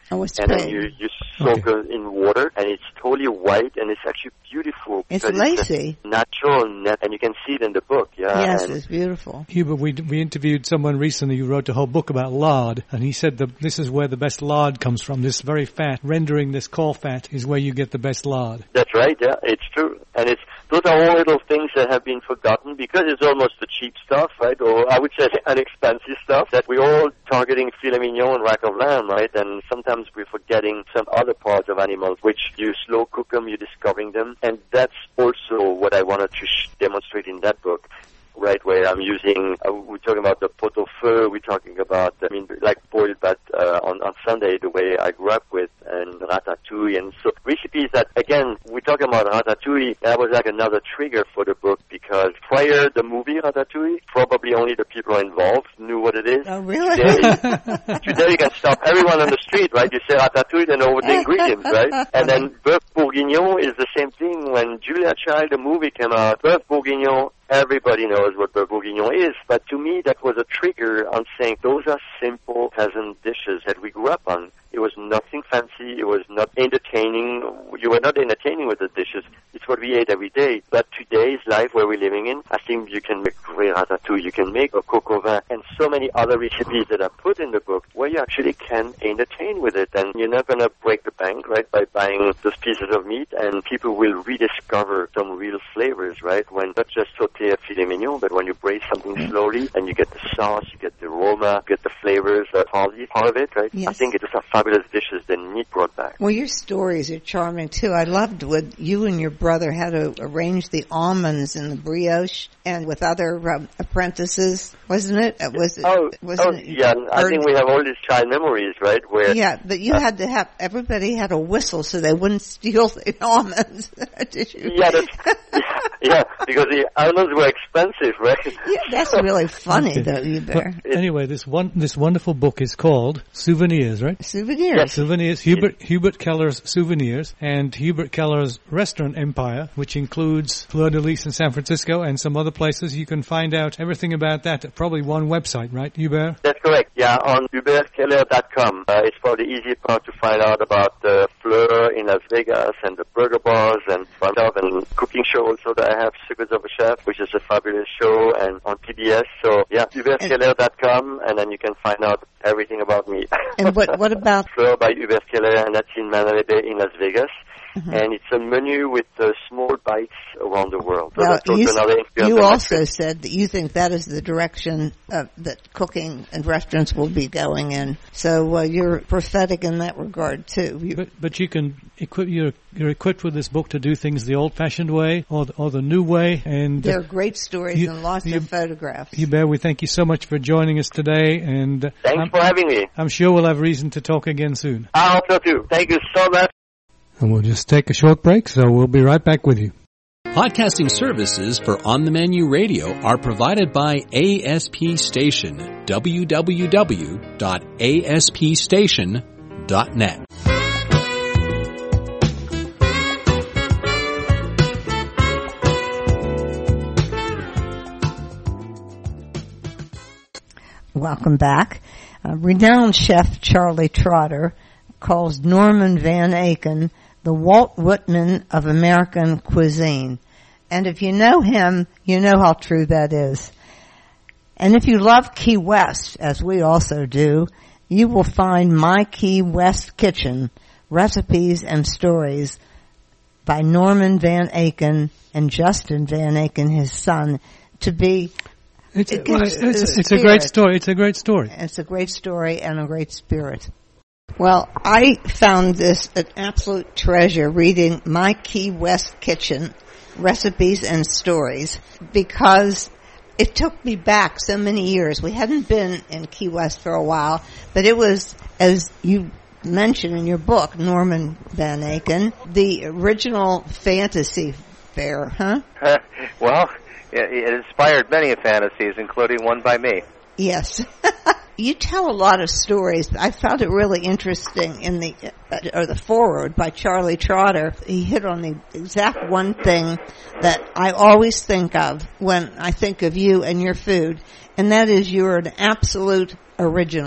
Speaker 1: Oh, it's
Speaker 5: and
Speaker 1: pink.
Speaker 5: then you, you soak
Speaker 2: Okay.
Speaker 5: it in water, and it's totally white, and it's actually beautiful.
Speaker 1: It's
Speaker 5: because
Speaker 1: lacy.
Speaker 5: It's natural, net, and you can see it in the book. Yeah.
Speaker 1: Yes,
Speaker 5: and
Speaker 1: it's beautiful.
Speaker 2: Hubert, we we interviewed someone recently who wrote a whole book about lard, and he said that this is where the best lard comes from. This very fat, rendering this caul fat is where you get the best lard.
Speaker 5: That's right. Yeah, it's true, and it's those are all little things that have been forgotten because it's almost the cheap stuff, right? Or I would say inexpensive stuff that we're all targeting filet mignon and rack of lamb, right? And sometimes we're forgetting some other parts of animals, which you slow cook them, you're discovering them, and that's also what I wanted to sh- demonstrate in that book. Right, where I'm using, uh, we're talking about the pot au feu, we're talking about, I mean, like boiled but uh, on, on Sunday, the way I grew up with, and ratatouille, and so recipes that, again, we're talking about ratatouille, that was like another trigger for the book, because prior the movie Ratatouille, probably only the people involved knew what it is.
Speaker 1: Oh, really?
Speaker 5: Today, today you can stop everyone on the street, right? You say ratatouille, they know what the ingredients, right? And then Bœuf Bourguignon is the same thing. When Julia Child, the movie came out, Bœuf Bourguignon, everybody knows what Bœuf Bourguignon is, but to me that was a trigger on saying those are simple peasant dishes that we grew up on. It was nothing fancy, it was not entertaining, you were not entertaining with the dishes, it's what we ate every day. But today's life where we're living in, I think you can make great ratatouille, you can make a coq au vin, and so many other recipes that are put in the book where you actually can entertain with it, and you're not going to break the bank, right, by buying those pieces of meat, and people will rediscover some real flavors, right, when not just sauté a filet mignon, but when you braise something slowly, and you get the sauce, you get the aroma, you get the flavors, uh, part of it, right?
Speaker 1: Yes.
Speaker 5: I think it's a fabulous dishes that Meat brought back.
Speaker 1: Well, your stories are charming too. I loved what you and your brother had to arrange the almonds in the brioche, and with other um, apprentices, wasn't it? Was it?
Speaker 5: Oh,
Speaker 1: wasn't
Speaker 5: oh
Speaker 1: it
Speaker 5: yeah. I think we have all these child memories, right? Where
Speaker 1: yeah, but you
Speaker 5: uh,
Speaker 1: had to have everybody had a whistle so they wouldn't steal the almonds. Did you?
Speaker 5: Yeah, that's, yeah, yeah, because the almonds were expensive, right?
Speaker 1: Yeah, that's really funny,
Speaker 2: Okay.
Speaker 1: though, you
Speaker 2: But
Speaker 1: bear.
Speaker 2: anyway, this one this wonderful book is called Souvenirs, right?
Speaker 1: Souvenirs.
Speaker 2: Souvenirs, Hubert Hubert Keller's Souvenirs, and Hubert Keller's Restaurant Empire, which includes Fleur de Lis in San Francisco and some other places. You can find out everything about that at probably one website, right, Hubert?
Speaker 5: That's correct. Yeah, on hubert keller dot com. Uh, it's probably the easiest part to find out about the Fleur in Las Vegas and the burger bars and fun stuff and cooking show also that I have, Secrets of a Chef, which is a fabulous show, and on P B S. So yeah, hubert keller dot com, and then you can find out everything about me.
Speaker 1: And what what about?
Speaker 5: Fleur by Hubert Keller, and that's in Mandalay Bay in Las Vegas.
Speaker 1: Mm-hmm.
Speaker 5: And it's a menu with uh, small bites around the world. So
Speaker 1: Well,
Speaker 5: that's also
Speaker 1: you,
Speaker 5: another experience
Speaker 1: you
Speaker 5: that I
Speaker 1: also
Speaker 5: could-
Speaker 1: said that you think that is the direction uh, that cooking and restaurants will be going in. So uh, you're prophetic in that regard too. You,
Speaker 2: But but you can equip you're you're equipped with this book to do things the old-fashioned way or the, or the new way. And
Speaker 1: there are great stories
Speaker 2: you-
Speaker 1: and lots
Speaker 2: you-
Speaker 1: of photographs.
Speaker 2: Hubert, we thank you so much for joining us today, and uh,
Speaker 5: Thanks
Speaker 2: I'm,
Speaker 5: for having me.
Speaker 2: I'm sure we'll have reason to talk again soon.
Speaker 5: I hope so too. Thank you so much.
Speaker 2: And we'll just take a short break, so we'll be right back with you.
Speaker 4: Podcasting services for On the Menu Radio are provided by A S P Station, w w w dot a s p station dot net.
Speaker 1: Welcome back. Uh, renowned chef Charlie Trotter calls Norman Van Aken the Walt Whitman of American cuisine. And if you know him, you know how true that is. And if you love Key West, as we also do, you will find My Key West Kitchen, Recipes and Stories by Norman Van Aken and Justin Van Aken, his son, to be
Speaker 2: It's,
Speaker 1: It
Speaker 2: well,
Speaker 1: gives
Speaker 2: it's,
Speaker 1: the
Speaker 2: it's a great
Speaker 1: spirit.
Speaker 2: story. It's a great story.
Speaker 1: It's a great story and a great spirit. Well, I found this an absolute treasure reading My Key West Kitchen, Recipes and Stories, because it took me back so many years. We hadn't been in Key West for a while, but it was, as you mentioned in your book, Norman Van Aken, the original fantasy fair, huh?
Speaker 6: Well, it, it inspired many fantasies, including one by me.
Speaker 1: Yes. You tell a lot of stories. I found it really interesting in the, uh, or the foreword by Charlie Trotter. He hit on the exact one thing that I always think of when I think of you and your food, and that is you're an absolute original.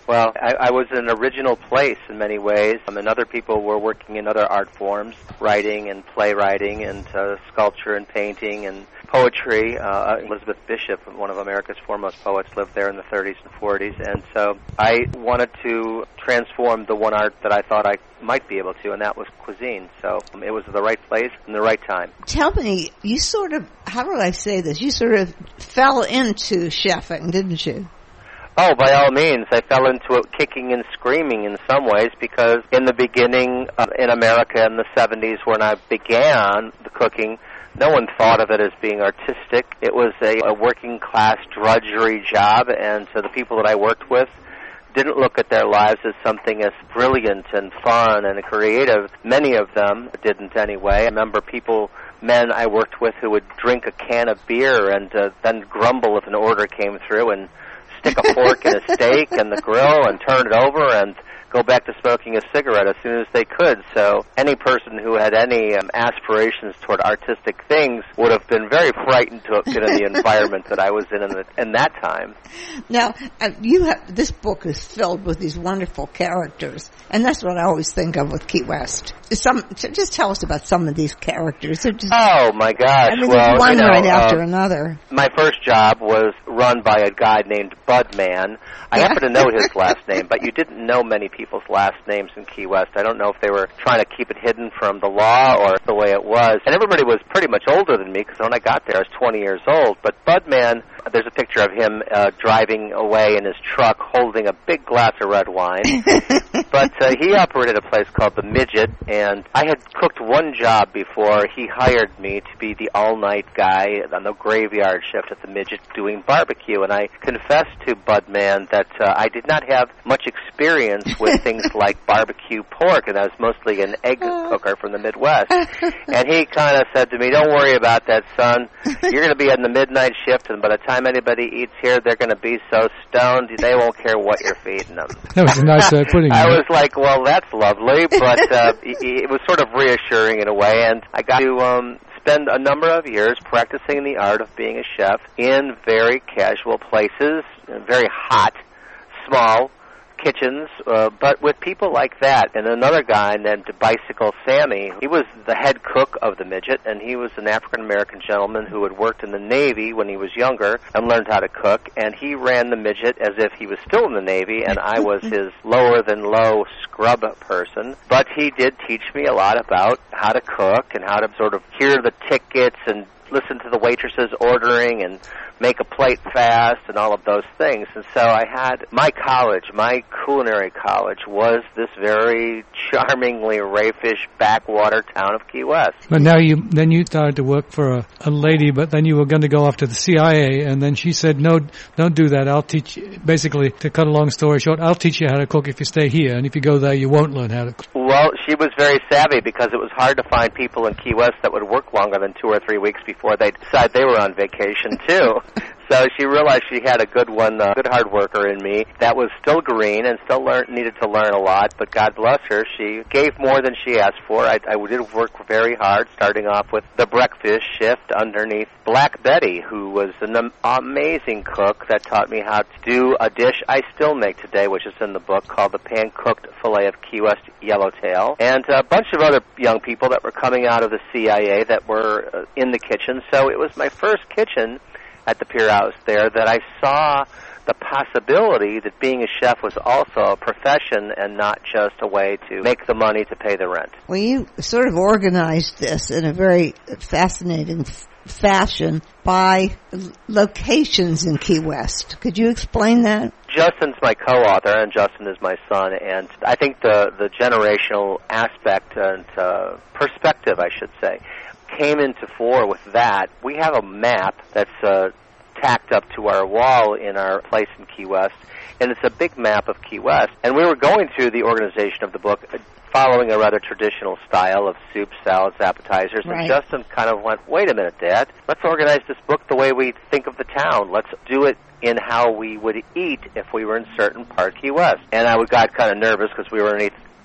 Speaker 6: Well, I, I was an original place in many ways, um, and other people were working in other art forms, writing and playwriting and uh, sculpture and painting and poetry. Uh, Elizabeth Bishop, one of America's foremost poets, lived there in the thirties and forties, and so I wanted to transform the one art that I thought I might be able to, and that was cuisine. So um, it was the right place and the right time.
Speaker 1: Tell me, you sort of, how do I say this, you sort of fell into chefing, didn't you?
Speaker 6: Oh, by all means. I fell into it kicking and screaming in some ways, because in the beginning uh, in America in the seventies when I began the cooking, no one thought of it as being artistic. It was a, a working-class drudgery job, and so the people that I worked with didn't look at their lives as something as brilliant and fun and creative. Many of them didn't anyway. I remember people, men I worked with, who would drink a can of beer and uh, then grumble if an order came through and stick a fork in a steak and the grill and turn it over and go back to smoking a cigarette as soon as they could. So any person who had any um, aspirations toward artistic things would have been very frightened to have been in the environment that I was in in, the, in that time.
Speaker 1: Now, uh, you have, this book is filled with these wonderful characters, and that's what I always think of with Key West. Some, just tell us about some of these characters. Just,
Speaker 6: oh, my gosh.
Speaker 1: I mean,
Speaker 6: well,
Speaker 1: one
Speaker 6: you know,
Speaker 1: right after
Speaker 6: uh,
Speaker 1: another.
Speaker 6: My first job was run by a guy named Budman. I
Speaker 1: Yeah.
Speaker 6: happen to know his last name, but you didn't know many people's last names in Key West. I don't know if they were trying to keep it hidden from the law or the way it was. And everybody was pretty much older than me, because when I got there I was twenty years old. But Budman, there's a picture of him uh, driving away in his truck holding a big glass of red wine. But uh, he operated a place called The Midget, and I had cooked one job before he hired me to be the all-night guy on the graveyard shift at The Midget doing barbecue. And I confessed to Budman that uh, I did not have much experience with things like barbecue pork, and I was mostly an egg cooker from the Midwest. And he kind of said to me, "Don't worry about that, son. You're going to be on the midnight shift, and by the time anybody eats here, they're going to be so stoned, they won't care what you're feeding them."
Speaker 2: That was a nice uh, pudding.
Speaker 6: I was like, well, that's lovely, but uh, it was sort of reassuring in a way, and I got to um, spend a number of years practicing the art of being a chef in very casual places, very hot, small kitchens, uh, but with people like that. And another guy named Bicycle Sammy, he was the head cook of The Midget, and he was an African-American gentleman who had worked in the Navy when he was younger and learned how to cook, and he ran The Midget as if he was still in the Navy, and I was his lower-than-low scrub person. But he did teach me a lot about how to cook and how to sort of hear the tickets and listen to the waitresses ordering and make a plate fast and all of those things. And so I had my college, my culinary college, was this very charmingly raffish backwater town of Key West.
Speaker 2: But now you, then you started to work for a, a lady, but then you were going to go off to the C I A, and then she said, no, don't do that. I'll teach you, basically, to cut a long story short, I'll teach you how to cook if you stay here, and if you go there, you won't learn how to cook.
Speaker 6: Well, she was very savvy, because it was hard to find people in Key West that would work longer than two or three weeks before they'd decide they were on vacation, too. So she realized she had a good one, a good hard worker in me that was still green and still learn, needed to learn a lot, but God bless her, she gave more than she asked for. I, I did work very hard, starting off with the breakfast shift underneath Black Betty, who was an am- amazing cook that taught me how to do a dish I still make today, which is in the book, called the pan-cooked filet of Key West yellowtail, and a bunch of other young people that were coming out of the C I A that were uh, in the kitchen. So it was my first kitchen at the Pier House there that I saw the possibility that being a chef was also a profession and not just a way to make the money to pay the rent.
Speaker 1: Well, you sort of organized this in a very fascinating f- fashion by l- locations in Key West. Could you explain that?
Speaker 6: Justin's my co-author, and Justin is my son, and I think the, the generational aspect and uh, perspective, I should say, came into fore with that. We have a map that's uh, tacked up to our wall in our place in Key West, and it's a big map of Key West. And we were going through the organization of the book following a rather traditional style of soups, salads, appetizers,
Speaker 1: right.
Speaker 6: And Justin kind of went, wait a minute, Dad, let's organize this book the way we think of the town. Let's do it in how we would eat if we were in certain part of Key West. And I got kind of nervous because we were underneath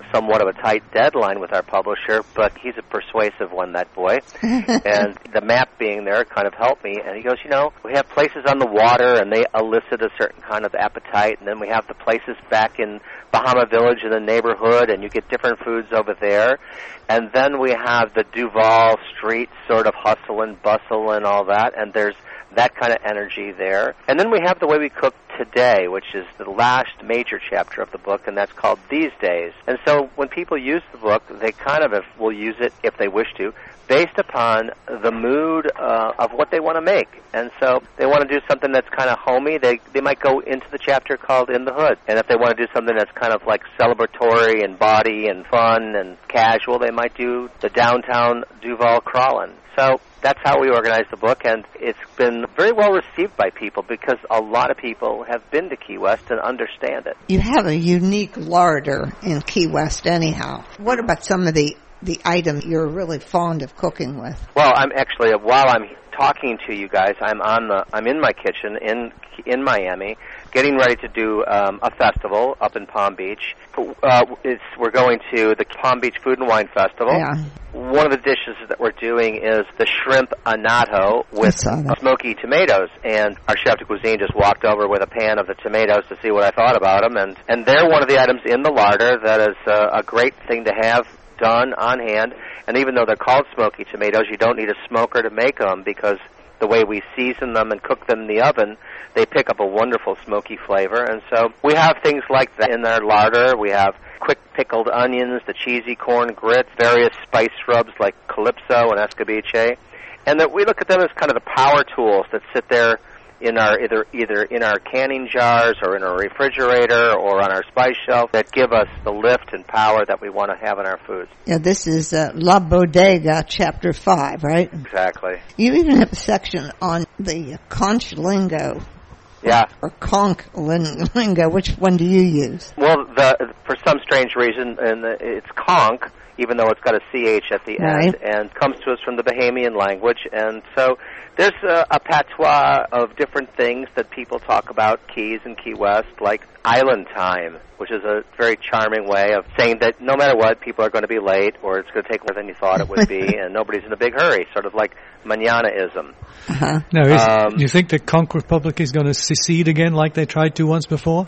Speaker 6: somewhat of a tight deadline with our publisher, but he's a persuasive one, that boy. And the map being there kind of helped me. And he goes, you know, we have places on the water, and they elicit a certain kind of appetite. And then we have the places back in Bahama Village in the neighborhood, and you get different foods over there. And then we have the Duval Street sort of hustle and bustle and all that, and there's that kind of energy there. And then we have the way we cook today, which is the last major chapter of the book, and that's called These Days. And so when people use the book, they kind of will use it, if they wish to, based upon the mood uh, of what they want to make. And so they want to do something that's kind of homey, they they might go into the chapter called In the Hood. And if they want to do something that's kind of like celebratory and bawdy and fun and casual, they might do the downtown Duval Crawlin'. So that's how we organize the book, and it's been very well received by people because a lot of people have been to Key West and understand it.
Speaker 1: You have a unique larder in Key West anyhow. What about some of the, the items you're really fond of cooking with?
Speaker 6: Well, I'm actually, while I'm talking to you guys, I'm on the, I'm in my kitchen in in Miami, getting ready to do um, a festival up in Palm Beach. Uh, it's, we're going to the Palm Beach Food and Wine Festival.
Speaker 1: Yeah.
Speaker 6: One of the dishes that we're doing is the shrimp anato with smoky tomatoes. And our chef de cuisine just walked over with a pan of the tomatoes to see what I thought about them. And, and they're one of the items in the larder that is uh, a great thing to have done on hand. And even though they're called smoky tomatoes, you don't need a smoker to make them because the way we season them and cook them in the oven, they pick up a wonderful smoky flavor. And so we have things like that in our larder. We have quick pickled onions, the cheesy corn grits, various spice rubs like calypso and escabeche. And that we look at them as kind of the power tools that sit there in our either either in our canning jars or in our refrigerator or on our spice shelf that give us the lift and power that we want to have in our foods.
Speaker 1: Yeah, this is uh, La Bodega, Chapter five, right?
Speaker 6: Exactly.
Speaker 1: You even have a section on the conch lingo.
Speaker 6: Yeah.
Speaker 1: Or conch lingo. Which one do you use?
Speaker 6: Well, the, for some strange reason, and it's conch, even though it's got a C H at the
Speaker 1: right.
Speaker 6: end, and comes to us from the Bahamian language. And so there's a, a patois of different things that people talk about Keys and Key West, like island time, which is a very charming way of saying that no matter what, people are going to be late, or it's going to take more than you thought it would be, and nobody's in a big hurry, sort of like mañanaism.
Speaker 2: Uh-huh. Now, is, um, do you think the Conch Republic is going to secede again like they tried to once before?
Speaker 6: uh,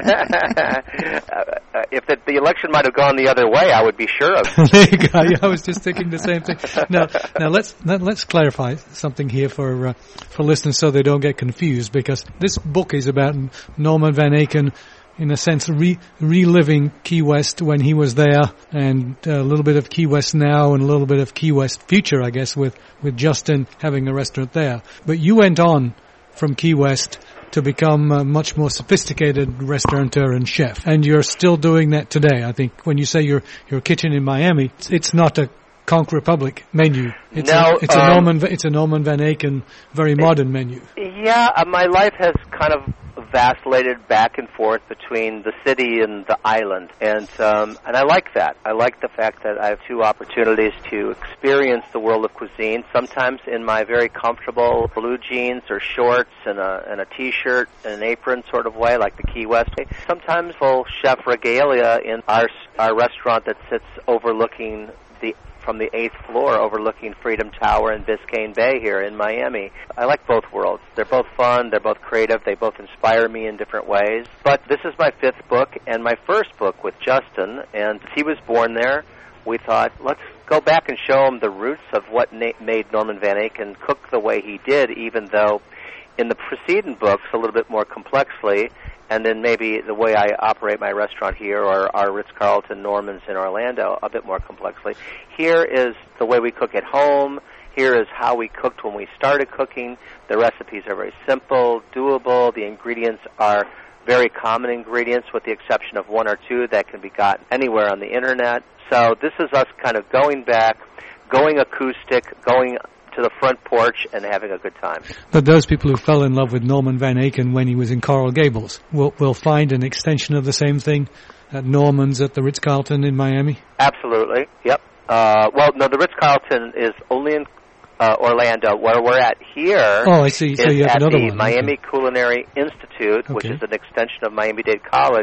Speaker 6: if the, the election might have gone the other way, I would be sure of it.
Speaker 2: There you go. Yeah, I was just thinking the same thing. Now, now let's let, let's clarify something here for uh, for listeners so they don't get confused, because this book is about Norman Van Aken, in a sense, re- reliving Key West when he was there, and a little bit of Key West now and a little bit of Key West future, I guess, with, with Justin having a restaurant there. But you went on from Key West to become a much more sophisticated restaurateur and chef. And you're still doing that today. I think when you say your your kitchen in Miami, it's, it's not a Conch Republic menu. It's
Speaker 6: no,
Speaker 2: a, it's
Speaker 6: um,
Speaker 2: a Norman it's a Norman Van Aken very modern menu.
Speaker 6: Yeah, uh, my life has kind of vacillated back and forth between the city and the island, and um, and I like that. I like the fact that I have two opportunities to experience the world of cuisine. Sometimes in my very comfortable blue jeans or shorts and a and a t-shirt and an apron sort of way, like the Key West. Sometimes full chef regalia in our our restaurant that sits overlooking the. from the eighth floor overlooking Freedom Tower and Biscayne Bay here in Miami. I like both worlds. They're both fun, they're both creative, they both inspire me in different ways. But this is my fifth book and my first book with Justin, and he was born there. We thought, let's go back and show him the roots of what na- made Norman Van Aken cook the way he did, even though in the preceding books, a little bit more complexly, and then maybe the way I operate my restaurant here or our Ritz-Carlton Norman's in Orlando a bit more complexly. Here is the way we cook at home. Here is how we cooked when we started cooking. The recipes are very simple, doable. The ingredients are very common ingredients with the exception of one or two that can be gotten anywhere on the Internet. So this is us kind of going back, going acoustic, going to the front porch and having a good time.
Speaker 2: But those people who fell in love with Norman Van Aken when he was in Coral Gables will will find an extension of the same thing at Norman's at the Ritz-Carlton in Miami?
Speaker 6: Absolutely, yep. Uh, well, no, the Ritz-Carlton is only in uh, Orlando. Where we're at here
Speaker 2: oh, I see. So
Speaker 6: is
Speaker 2: you have
Speaker 6: at
Speaker 2: another
Speaker 6: the
Speaker 2: one.
Speaker 6: Miami
Speaker 2: okay.
Speaker 6: Culinary Institute,
Speaker 2: okay.
Speaker 6: which is an extension of Miami-Dade College,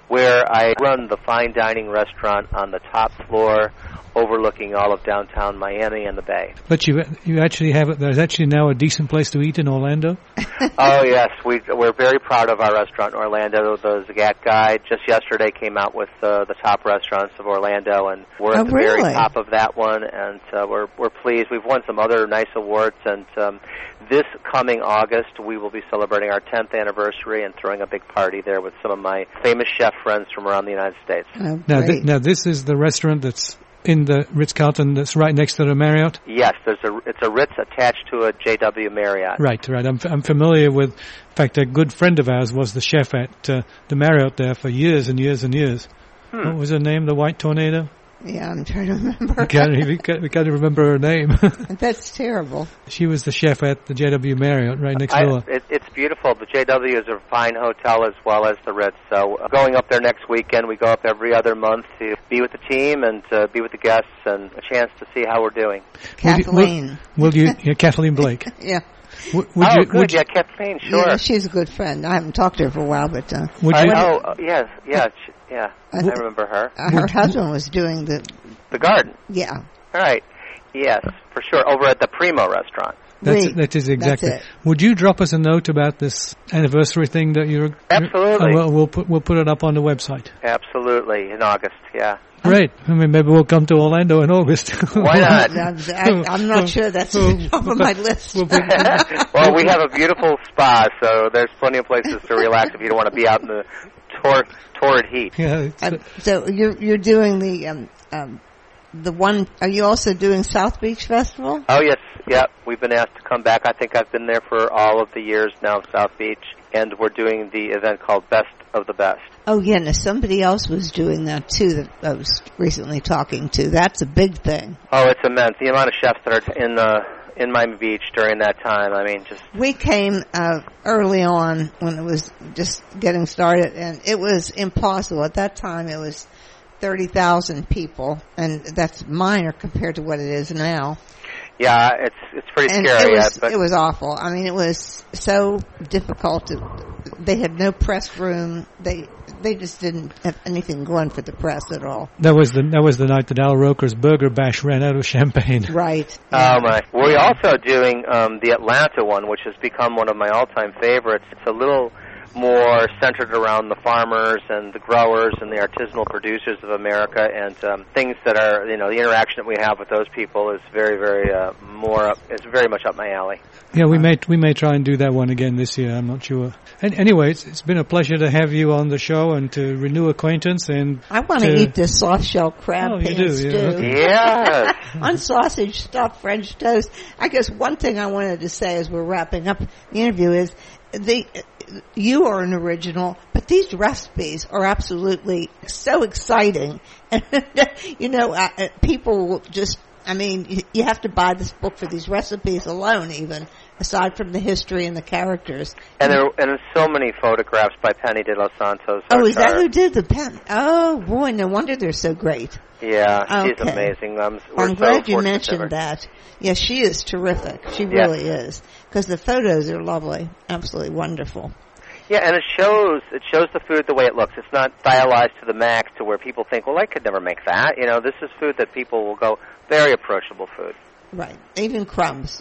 Speaker 6: where I run the fine dining restaurant on the top floor overlooking all of downtown Miami and the Bay.
Speaker 2: But you you actually have it. There's actually now a decent place to eat in Orlando.
Speaker 6: Oh yes, we we're very proud of our restaurant in Orlando. The Zagat Guide just yesterday came out with uh, the top restaurants of Orlando, and we're
Speaker 1: oh,
Speaker 6: at the
Speaker 1: really?
Speaker 6: very top of that one. And uh, we're we're pleased. We've won some other nice awards, and um, this coming August we will be celebrating our tenth anniversary and throwing a big party there with some of my famous chef friends from around the United States.
Speaker 1: Oh,
Speaker 2: now, th- now this is the restaurant that's in the Ritz-Carlton that's right next to the Marriott?
Speaker 6: Yes, there's a it's a Ritz attached to a J W Marriott.
Speaker 2: Right, right. I'm I'm familiar with. In fact, a good friend of ours was the chef at uh, the Marriott there for years and years and years. Hmm. What was her name? The White Tornado?
Speaker 1: Yeah, I'm trying to remember.
Speaker 2: We can't, we can't, we can't remember her name.
Speaker 1: That's terrible.
Speaker 2: She was the chef at the J W Marriott right next
Speaker 6: I,
Speaker 2: door.
Speaker 6: It, it's beautiful. The J W is a fine hotel as well as the Ritz. So uh, going up there next weekend, we go up every other month to be with the team and uh, be with the guests and a chance to see how we're doing.
Speaker 1: Kathleen.
Speaker 2: Will you, will, will you yeah, Kathleen Blake.
Speaker 1: Yeah.
Speaker 6: W- would oh, you, good. Would yeah, Kathleen, sure.
Speaker 1: Yeah, she's a good friend. I haven't talked to her for a while, but... Uh,
Speaker 2: would
Speaker 6: I,
Speaker 2: you,
Speaker 6: oh, uh, yes, yeah, she, yeah. I, I remember her.
Speaker 1: Uh, her husband was doing the...
Speaker 6: The garden?
Speaker 1: Yeah.
Speaker 6: All right. Yes, for sure. Over at the Primo restaurant.
Speaker 2: That's, oui, that is exactly.
Speaker 1: That's it.
Speaker 2: Would you drop us a note about this anniversary thing that you're...
Speaker 6: Absolutely.
Speaker 2: You're, uh, we'll, we'll, put, we'll put it up on the website.
Speaker 6: Absolutely, in August, yeah.
Speaker 2: Great. I mean, maybe we'll come to Orlando in August.
Speaker 6: Why not?
Speaker 1: I, I'm not sure that's on my list.
Speaker 6: Well, we have a beautiful spa, so there's plenty of places to relax if you don't want to be out in the tor- torrid heat.
Speaker 2: Yeah.
Speaker 1: Um, so you're you're doing the um, um, the one. Are you also doing South Beach Festival?
Speaker 6: Oh yes, yeah. We've been asked to come back. I think I've been there for all of the years now, South Beach, and we're doing the event called Best of the Best.
Speaker 1: Oh yeah, now somebody else was doing that too that I was recently talking to. That's a big thing.
Speaker 6: Oh, it's immense. The amount of chefs that are in the in Miami Beach during that time. I mean, just
Speaker 1: we came uh, early on when it was just getting started, and it was impossible at that time. It was thirty thousand people, and that's minor compared to what it is now.
Speaker 6: Yeah, it's it's pretty
Speaker 1: and
Speaker 6: scary.
Speaker 1: It was,
Speaker 6: yeah, but
Speaker 1: it was awful. I mean, it was so difficult. To, they had no press room. They they just didn't have anything going for the press at all.
Speaker 2: That was the that was the night that Al Roker's Burger Bash ran out of champagne.
Speaker 1: Right.
Speaker 6: Oh my! We're also doing um, the Atlanta one, which has become one of my all-time favorites. It's a little more centered around the farmers and the growers and the artisanal producers of America, and um, things that are, you know, the interaction that we have with those people is very, very uh, more up, is very much up my alley.
Speaker 2: Yeah, we may we may try and do that one again this year. I'm not sure. And anyway, it's, it's been a pleasure to have you on the show and to renew acquaintance. And
Speaker 1: I want to eat this soft shell crab
Speaker 2: oh,
Speaker 1: pan
Speaker 2: you do,
Speaker 1: stew.
Speaker 2: Yeah, okay.
Speaker 6: Yes.
Speaker 1: On sausage stuffed French toast. I guess one thing I wanted to say as we're wrapping up the interview is the. You are an original, but these recipes are absolutely so exciting. And, you know, uh, people will just, I mean, you, you have to buy this book for these recipes alone, even, aside from the history and the characters.
Speaker 6: And there and there's so many photographs by Penny de los Santos.
Speaker 1: Oh, is that who did the pen? Oh, boy, no wonder they're so great.
Speaker 6: Yeah, she's
Speaker 1: okay.
Speaker 6: amazing. I'm, we're
Speaker 1: I'm
Speaker 6: so
Speaker 1: glad you
Speaker 6: fortunate
Speaker 1: mentioned that. Yeah, she is terrific. She really
Speaker 6: yes.
Speaker 1: is. Because the photos are lovely. Absolutely wonderful.
Speaker 6: Yeah, and it shows it shows the food the way it looks. It's not stylized to the max to where people think, well, I could never make that. You know, this is food that people will go, very approachable food.
Speaker 1: Right. Even crumbs.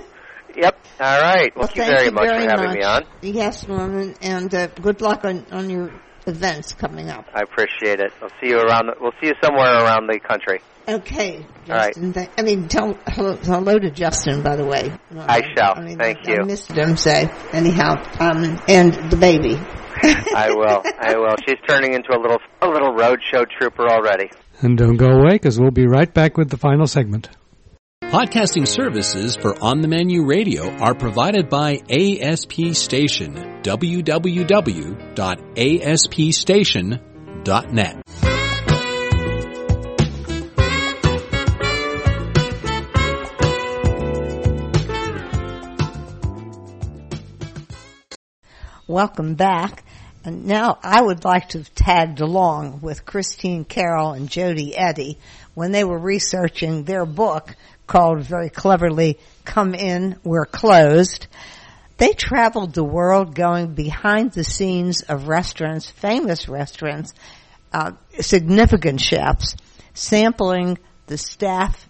Speaker 6: Yep. All right. Well,
Speaker 1: well
Speaker 6: thank you
Speaker 1: thank
Speaker 6: very
Speaker 1: you
Speaker 6: much
Speaker 1: very
Speaker 6: for having
Speaker 1: much.
Speaker 6: me on.
Speaker 1: Yes, Norman, and uh, good luck on, on your events coming up.
Speaker 6: I appreciate it. I'll see you around. The, we'll see you somewhere around the country.
Speaker 1: Okay, Justin.
Speaker 6: All right.
Speaker 1: Th- I mean, tell hello, hello to Justin, by the way.
Speaker 6: No, I shall.
Speaker 1: I mean,
Speaker 6: Thank
Speaker 1: I,
Speaker 6: you.
Speaker 1: I missed him, say, anyhow. Um, and the baby.
Speaker 6: I will. I will. She's turning into a little a little roadshow trooper already.
Speaker 2: And don't go away, because we'll be right back with the final segment.
Speaker 4: Podcasting services for On the Menu Radio are provided by A S P Station, w w w dot a s p station dot net.
Speaker 1: Welcome back. And now I would like to have tagged along with Christine Carroll and Jody Eddy when they were researching their book called very cleverly, Come In, We're Closed. They traveled the world going behind the scenes of restaurants, famous restaurants, uh, significant chefs, sampling the staff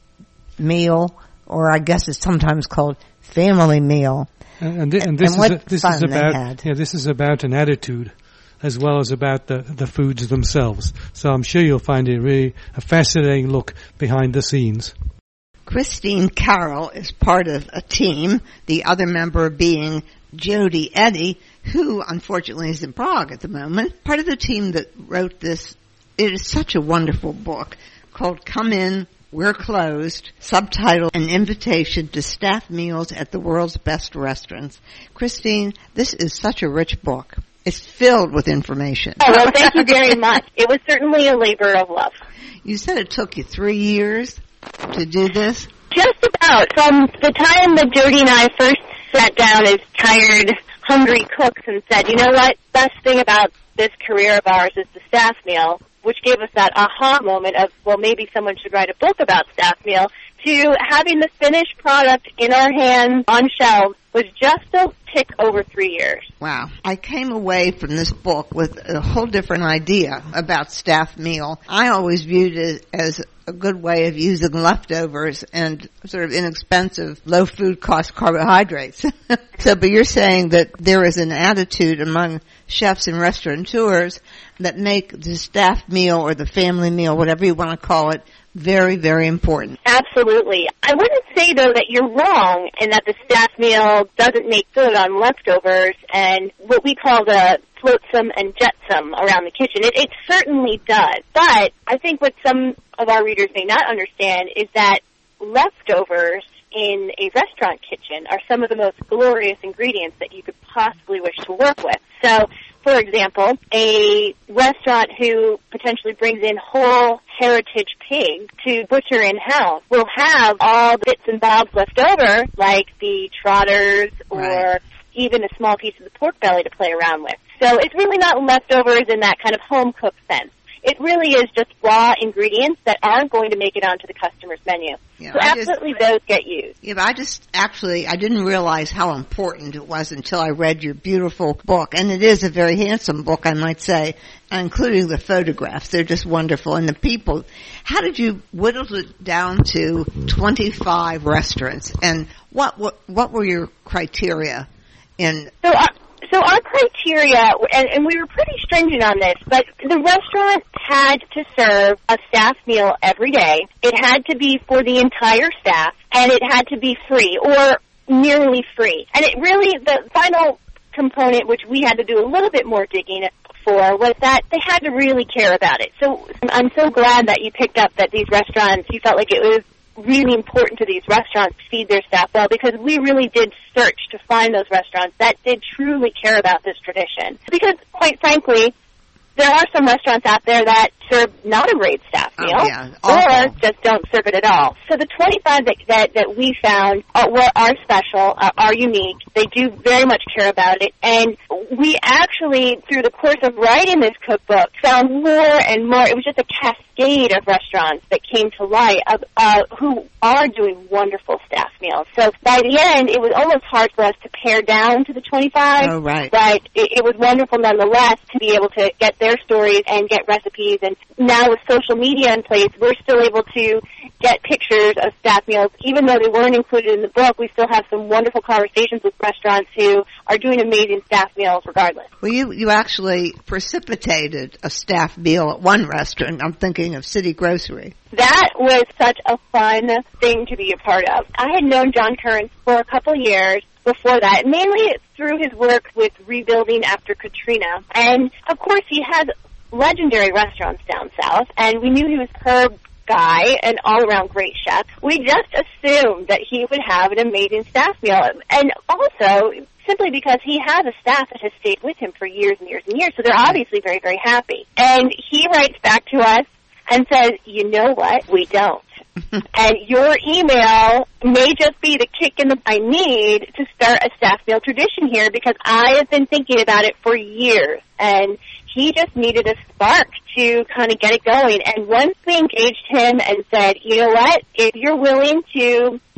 Speaker 1: meal, or I guess it's sometimes called family meal.
Speaker 2: And, and, th- and this,
Speaker 1: and
Speaker 2: is, a, this is about yeah, this is about an attitude as well as about the, the foods themselves. So I'm sure you'll find it really a fascinating look behind the scenes.
Speaker 1: Christine Carroll is part of a team, the other member being Jody Eddy, who unfortunately is in Prague at the moment. Part of the team that wrote this, it is such a wonderful book called Come In, We're Closed, subtitled An Invitation to Staff Meals at the World's Best Restaurants. Christine, this is such a rich book. It's filled with information.
Speaker 7: Oh, well, thank you very much. It was certainly a labor of love.
Speaker 1: You said it took you three years to do this?
Speaker 7: Just about. From the time that Jody and I first sat down as tired, hungry cooks and said, you know what, best thing about this career of ours is the staff meal, which gave us that aha moment of, well, maybe someone should write a book about staff meal, to having the finished product in our hands on shelves was just a tick over three years.
Speaker 1: Wow. I came away from this book with a whole different idea about staff meal. I always viewed it as a good way of using leftovers and sort of inexpensive, low food cost carbohydrates. So, but you're saying that there is an attitude among chefs and restaurateurs that make the staff meal or the family meal, whatever you want to call it, very, very important.
Speaker 7: Absolutely. I wouldn't say, though, that you're wrong in that the staff meal doesn't make good on leftovers and what we call the flotsam and jetsam around the kitchen. It, it certainly does. But I think what some of our readers may not understand is that leftovers in a restaurant kitchen are some of the most glorious ingredients that you could possibly wish to work with. So, for example, a restaurant who potentially brings in whole heritage pigs to butcher in-house will have all the bits and bobs left over, like the trotters or right. even a small piece of the pork belly to play around with. So it's really not leftovers in that kind of home-cooked sense. It really is just raw ingredients that aren't going to make it onto the customer's menu. Yeah, so I absolutely just, those get used.
Speaker 1: Yeah, but I just actually, I didn't realize how important it was until I read your beautiful book. And it is a very handsome book, I might say, including the photographs. They're just wonderful. And the people. How did you whittle it down to twenty-five restaurants? And what what, what were your criteria in...
Speaker 7: So, uh, So our criteria, and, and we were pretty stringent on this, but the restaurant had to serve a staff meal every day. It had to be for the entire staff, and it had to be free or nearly free. And it really, the final component, which we had to do a little bit more digging for, was that they had to really care about it. So I'm so glad that you picked up that these restaurants, you felt like it was really important to these restaurants to feed their staff well, because we really did search to find those restaurants that did truly care about this tradition. Because, quite frankly, there are some restaurants out there that serve not a great staff meal,
Speaker 1: oh, yeah.
Speaker 7: or just don't serve it at all. So the twenty-five that that, that we found are, were, are special, uh, are unique. They do very much care about it, and we actually, through the course of writing this cookbook, found more and more. It was just a cascade of restaurants that came to light of uh, who are doing wonderful staff meals. So by the end, it was almost hard for us to pare down to the twenty-five,
Speaker 1: oh, right.
Speaker 7: but it, it was wonderful nonetheless to be able to get their stories and get recipes. And now with social media in place, we're still able to get pictures of staff meals. Even though they weren't included in the book, we still have some wonderful conversations with restaurants who are doing amazing staff meals regardless.
Speaker 1: Well, you, you actually precipitated a staff meal at one restaurant. I'm thinking of City Grocery.
Speaker 7: That was such a fun thing to be a part of. I had known John Currence for a couple years before that, mainly through his work with rebuilding after Katrina. And, of course, he has legendary restaurants down south, and we knew he was Herb guy, an all-around great chef. We just assumed that he would have an amazing staff meal. And also, simply because he has a staff that has stayed with him for years and years and years, so they're obviously very, very happy. And he writes back to us and says, you know what, we don't. And your email may just be the kick in the I need to start a staff meal tradition here, because I have been thinking about it for years. And he just needed a spark to kind of get it going. And once we engaged him and said, you know what, if you're willing to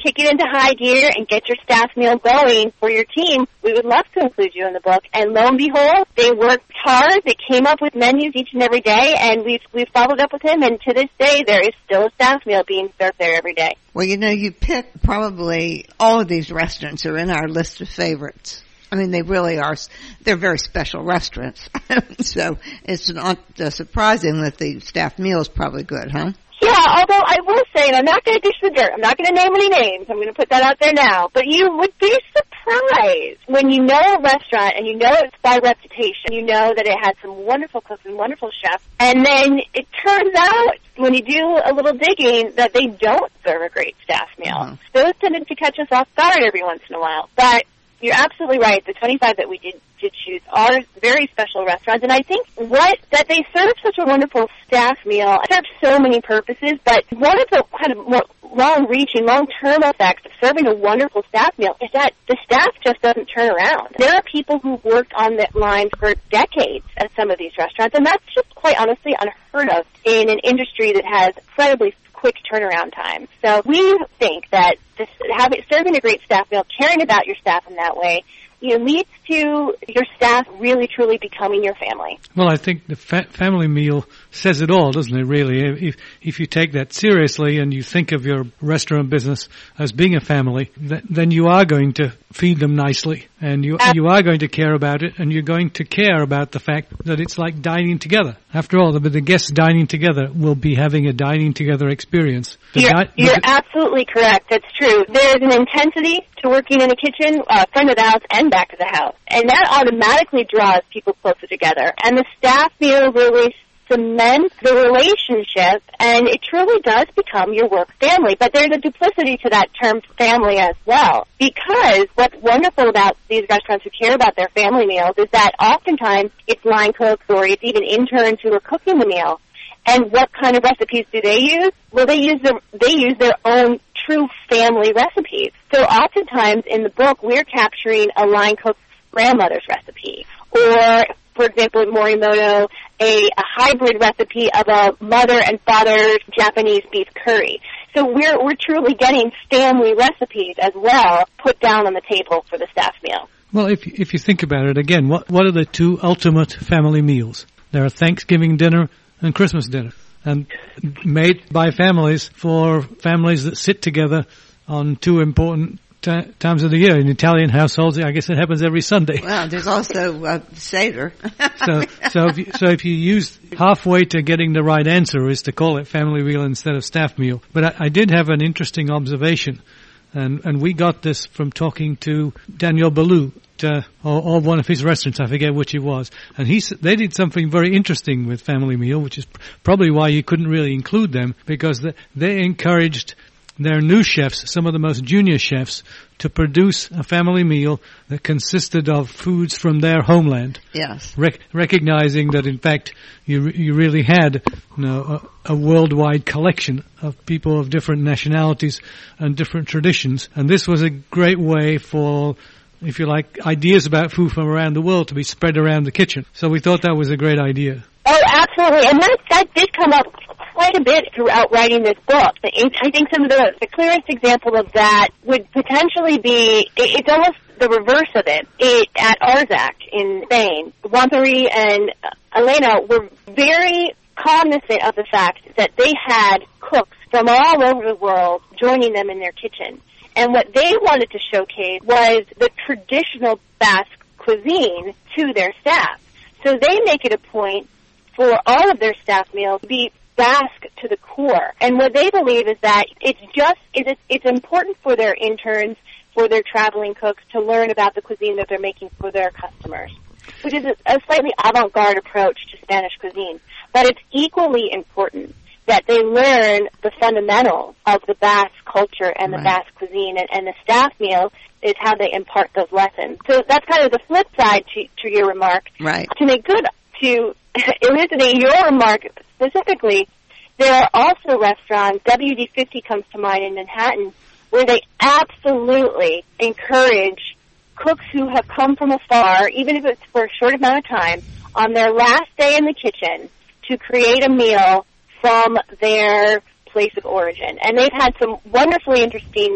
Speaker 7: kick it into high gear and get your staff meal going for your team, we would love to include you in the book. And lo and behold, they worked hard. They came up with menus each and every day, and we've, we've followed up with him, and to this day, there is still a staff meal being served there every day.
Speaker 1: Well, you know, you picked probably all of these restaurants are in our list of favorites. I mean, they really are, they're very special restaurants. So it's not uh, surprising that the staff meal is probably good, huh?
Speaker 7: Yeah, although I will say, and I'm not going to dish the dirt, I'm not going to name any names, I'm going to put that out there now, but you would be surprised when you know a restaurant and you know it's by reputation, you know that it has some wonderful cooks and wonderful chefs, and then it turns out when you do a little digging that they don't serve a great staff meal. Mm-hmm. Those tended to catch us off guard every once in a while, but you're absolutely right. The twenty-five that we did, did choose are very special restaurants, and I think what that they serve such a wonderful staff meal. It serves so many purposes, but one of the kind of more long-reaching, long-term effects of serving a wonderful staff meal is that the staff just doesn't turn around. There are people who've worked on that line for decades at some of these restaurants, and that's just quite honestly unheard of in an industry that has incredibly quick turnaround time. So we think that this, having, serving a great staff meal, caring about your staff in that way, you know, leads to your staff really, truly becoming your family.
Speaker 2: Well, I think the fa- family meal says it all, doesn't it, really? If if you take that seriously and you think of your restaurant business as being a family, th- then you are going to feed them nicely, and you you are going to care about it, and you're going to care about the fact that it's like dining together. After all, the, the guests dining together will be having a dining together experience. The
Speaker 7: you're
Speaker 2: di-
Speaker 7: you're absolutely correct. That's true. There's an intensity to working in a kitchen, uh, front of the house and back of the house, and that automatically draws people closer together. And the staff meal really cements the relationship, and it truly does become your work family. But there's a duplicity to that term family as well, because what's wonderful about these restaurants who care about their family meals is that oftentimes it's line cooks or it's even interns who are cooking the meal. And what kind of recipes do they use? Well, they use their, they use their own true family recipes. So oftentimes in the book, we're capturing a line cook's grandmother's recipe, or, for example, in Morimoto, a, a hybrid recipe of a mother and father's Japanese beef curry. So we're we're truly getting family recipes as well put down on the table for the staff meal.
Speaker 2: Well, if if you think about it again, what what are the two ultimate family meals? There are Thanksgiving dinner and Christmas dinner, and made by families for families that sit together on two important t- times of the year. In Italian households, I guess it happens every Sunday.
Speaker 1: Well, there's also uh, Seder.
Speaker 2: so, so if you, so if you use halfway to getting the right answer is to call it family meal instead of staff meal. But I, I did have an interesting observation, and and we got this from talking to Daniel Ballou. Uh, or, or one of his restaurants, I forget which it was, and he they did something very interesting with family meal, which is probably why you couldn't really include them, because the, they encouraged their new chefs, some of the most junior chefs, to produce a family meal that consisted of foods from their homeland.
Speaker 1: Yes,
Speaker 2: Rec- recognizing that in fact you you really had, you know, a, a worldwide collection of people of different nationalities and different traditions, and this was a great way for, if you like, ideas about food from around the world to be spread around the kitchen. So we thought that was a great idea.
Speaker 7: Oh, absolutely. And that, that did come up quite a bit throughout writing this book. I think some of the, the clearest example of that would potentially be, it's almost the reverse of it. it at Arzac in Spain, Juan Peri and Elena were very cognizant of the fact that they had cooks from all over the world joining them in their kitchen. And what they wanted to showcase was the traditional Basque cuisine to their staff. So they make it a point for all of their staff meals to be Basque to the core. And what they believe is that it's just, it's, it's important for their interns, for their traveling cooks to learn about the cuisine that they're making for their customers, which is a, a slightly avant-garde approach to Spanish cuisine. But it's equally important that they learn the fundamentals of the Basque culture and the right. Basque cuisine, and, and the staff meal is how they impart those lessons. So that's kind of the flip side to, to your remark.
Speaker 1: Right.
Speaker 7: To make good, to elucidate your remark specifically, there are also restaurants, W D fifty comes to mind in Manhattan, where they absolutely encourage cooks who have come from afar, even if it's for a short amount of time, on their last day in the kitchen, to create a meal from their place of origin. And they've had some wonderfully interesting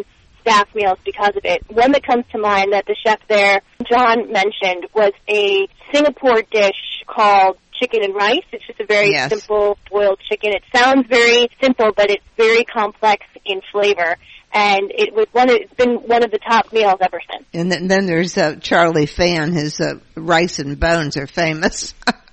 Speaker 7: staff meals because of it. One that comes to mind that the chef there, John, mentioned was a Singapore dish called chicken and rice. It's just a very
Speaker 1: yes.
Speaker 7: simple boiled chicken. It sounds very simple, but it's very complex in flavor. And it was one. Of, it's been one of the top meals ever since.
Speaker 1: And then, then there's uh, Charlie Fan. His uh, rice and bones are famous.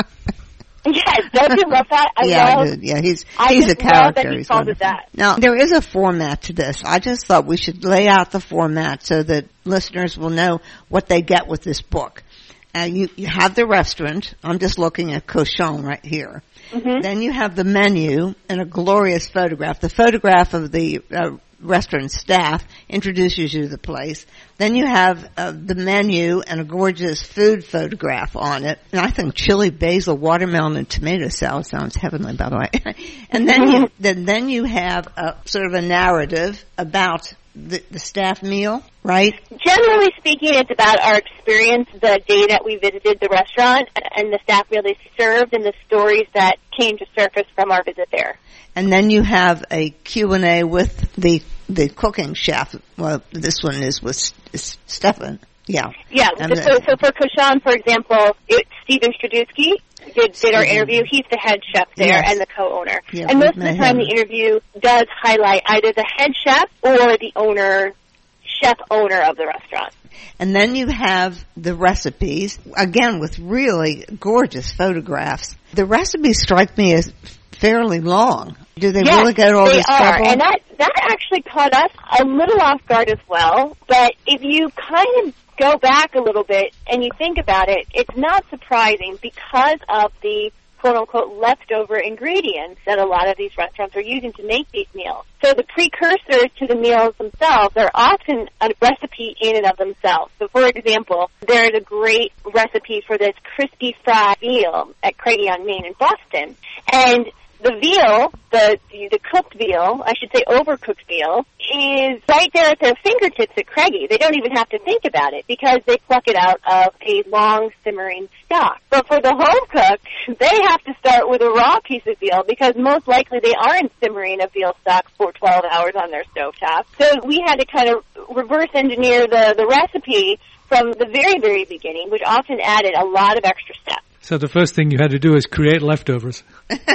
Speaker 7: Yes, don't you love that? I
Speaker 1: yeah,
Speaker 7: love,
Speaker 1: I do. Yeah, he's
Speaker 7: I
Speaker 1: he's a character.
Speaker 7: That he
Speaker 1: he's
Speaker 7: calls it that.
Speaker 1: Now there is a format to this. I just thought we should lay out the format so that listeners will know what they get with this book. Uh, you you have the restaurant. I'm just looking at Cochon right here.
Speaker 7: Mm-hmm.
Speaker 1: Then you have the menu and a glorious photograph. The photograph of the uh, restaurant staff introduces you to the place. Then you have uh, the menu and a gorgeous food photograph on it. And I think chili, basil, watermelon, and tomato salad sounds heavenly, by the way. And then you then, then you have a, sort of a narrative about the, the staff meal, right?
Speaker 7: Generally speaking, it's about our experience the day that we visited the restaurant and the staff meal they served and the stories that came to surface from our visit there.
Speaker 1: And then you have a Q and A with the the cooking chef. Well, this one is with S- Stefan. Yeah.
Speaker 7: Yeah.
Speaker 1: And
Speaker 7: so, so for Cochon, for example, it, Stephen Stradusky did, did our interview. He's the head chef there
Speaker 1: yes.
Speaker 7: and the co-owner.
Speaker 1: Yeah,
Speaker 7: and most of the time,
Speaker 1: him.
Speaker 7: the interview does highlight either the head chef or the owner, chef owner of the restaurant.
Speaker 1: And then you have the recipes, again, with really gorgeous photographs. The recipes strike me as fairly long. Do they
Speaker 7: yes,
Speaker 1: really go to all
Speaker 7: they
Speaker 1: this
Speaker 7: are.
Speaker 1: trouble?
Speaker 7: And that, that actually caught us a little off guard as well. But if you kind of go back a little bit and you think about it, it's not surprising because of the quote-unquote leftover ingredients that a lot of these restaurants are using to make these meals. So the precursors to the meals themselves are often a recipe in and of themselves. So, for example, there's a great recipe for this crispy fried veal at Craigie on Main in Boston. And the veal, the the cooked veal, I should say overcooked veal, is right there at their fingertips at Craigie. They don't even have to think about it because they pluck it out of a long simmering stock. But for the home cook, they have to start with a raw piece of veal because most likely they aren't simmering a veal stock for twelve hours on their stovetop. So we had to kind of reverse engineer the, the recipe from the very, very beginning, which often added a lot of extra steps.
Speaker 2: So the first thing you had to do is create leftovers.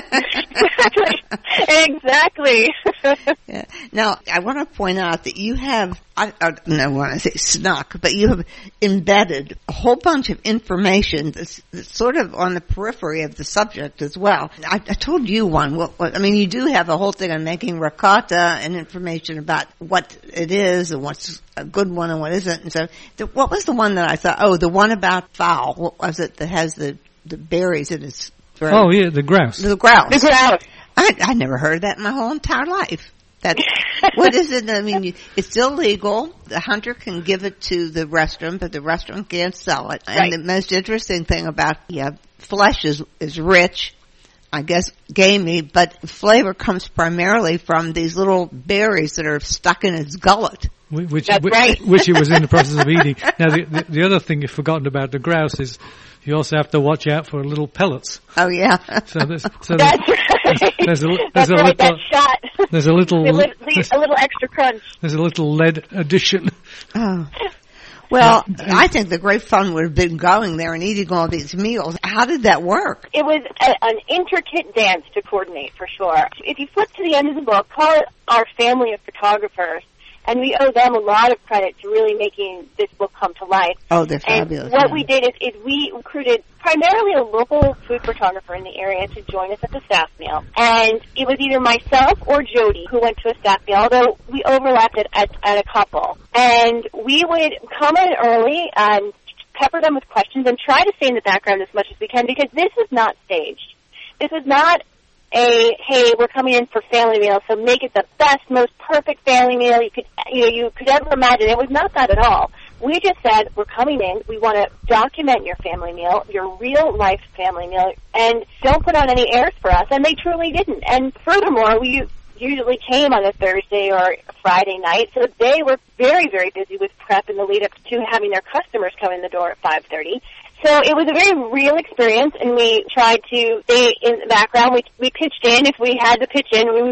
Speaker 7: Exactly.
Speaker 1: Yeah. Now, I want to point out that you have, I, I don't want to say snuck, but you have embedded a whole bunch of information that's, that's sort of on the periphery of the subject as well. I, I told you one. What, what, I mean, you do have a whole thing on making ricotta and information about what it is and what's a good one and what isn't. And so, the, what was the one that I thought? Oh, the one about fowl. What was it that has the the berries in its throat?
Speaker 2: Oh, yeah, the grouse.
Speaker 1: The grouse.
Speaker 7: The grouse.
Speaker 1: I I never heard that in my whole entire life. That what is it? I mean, you, it's illegal. The hunter can give it to the restaurant, but the restaurant can't sell it.
Speaker 7: Right.
Speaker 1: And the most interesting thing about yeah, flesh is is rich, I guess gamey, but flavor comes primarily from these little berries that are stuck in its gullet.
Speaker 2: Which,
Speaker 7: That's
Speaker 2: which,
Speaker 7: right.
Speaker 2: which he was in the process of eating. Now, the, the, the other thing you've forgotten about the grouse is you also have to watch out for little pellets.
Speaker 1: Oh yeah.
Speaker 2: So there's, so
Speaker 7: That's
Speaker 2: there's,
Speaker 7: right.
Speaker 2: there's a, there's
Speaker 7: That's
Speaker 2: a
Speaker 7: right.
Speaker 2: little,
Speaker 7: That shot.
Speaker 2: there's a little,
Speaker 7: a little,
Speaker 2: there's,
Speaker 7: a little extra crunch.
Speaker 2: there's a little lead addition.
Speaker 1: Oh. Well, I think the great fun would have been going there and eating all these meals. How did that work?
Speaker 7: It was a, an intricate dance to coordinate, for sure. If you flip to the end of the book, call it Our Family of Photographers, and we owe them a lot of credit to really making this book come to life.
Speaker 1: Oh, they're fabulous.
Speaker 7: And what
Speaker 1: yeah.
Speaker 7: we did is, is we recruited primarily a local food photographer in the area to join us at the staff meal. And it was either myself or Jody who went to a staff meal, although we overlapped it at, at a couple. And we would come in early and pepper them with questions and try to stay in the background as much as we can because this was not staged. This was not a, hey, we're coming in for family meal, so make it the best, most perfect family meal you could, you know, you could ever imagine. It was not that at all. We just said, we're coming in, we want to document your family meal, your real-life family meal, and don't put on any airs for us, and they truly didn't. And furthermore, we usually came on a Thursday or a Friday night, so they were very, very busy with prep in the lead-up to having their customers come in the door at five thirty. So it was a very real experience, and we tried to stay in the background. We we pitched in. If we had to pitch in, we would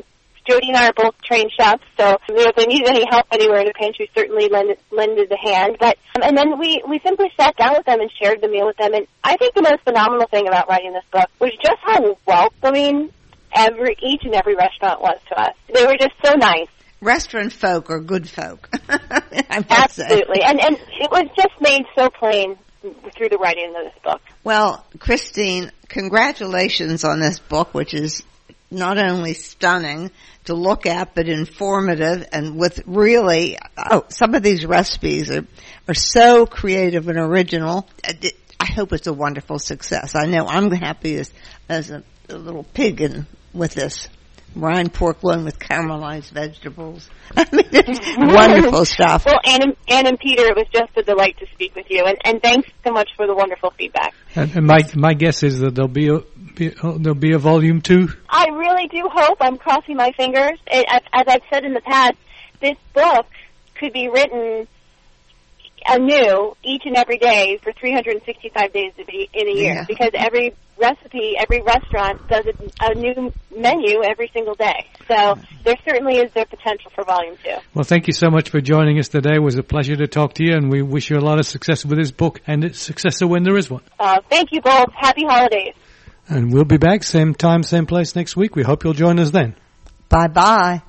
Speaker 7: Jody and I are both trained chefs, so you know, if they needed any help anywhere in the pantry, certainly lend, lended a hand. But um, and then we, we simply sat down with them and shared the meal with them. And I think the most phenomenal thing about writing this book was just how welcoming every each and every restaurant was to us. They were just so nice.
Speaker 1: Restaurant folk are good folk. I must
Speaker 7: Absolutely.
Speaker 1: say.
Speaker 7: And, and it was just made so plain through the writing of this book.
Speaker 1: Well, Christine, congratulations on this book, which is not only stunning to look at, but informative, and with really, oh, some of these recipes are, are so creative and original. I hope it's a wonderful success. I know I'm happy as, as a, a little pig in, with this. Brine pork loin with caramelized vegetables. I mean, it's wonderful stuff.
Speaker 7: Well, Ann and, Ann and Peter, it was just a delight to speak with you, and, and thanks so much for the wonderful feedback.
Speaker 2: And, and my my guess is that there'll be a be, uh, there'll be a volume two.
Speaker 7: I really do hope. I'm crossing my fingers. It, as, as I've said in the past, this book could be written anew each and every day for three hundred sixty-five days in a year,
Speaker 1: Yeah.
Speaker 7: because every recipe, every restaurant does a, a new menu every single day. So there certainly is their potential for volume two.
Speaker 2: Well, thank you so much for joining us today. It was a pleasure to talk to you, and we wish you a lot of success with this book and its successor when there is one.
Speaker 7: Uh, thank you both. Happy holidays.
Speaker 2: And we'll be back same time, same place next week. We hope you'll join us then.
Speaker 1: Bye-bye.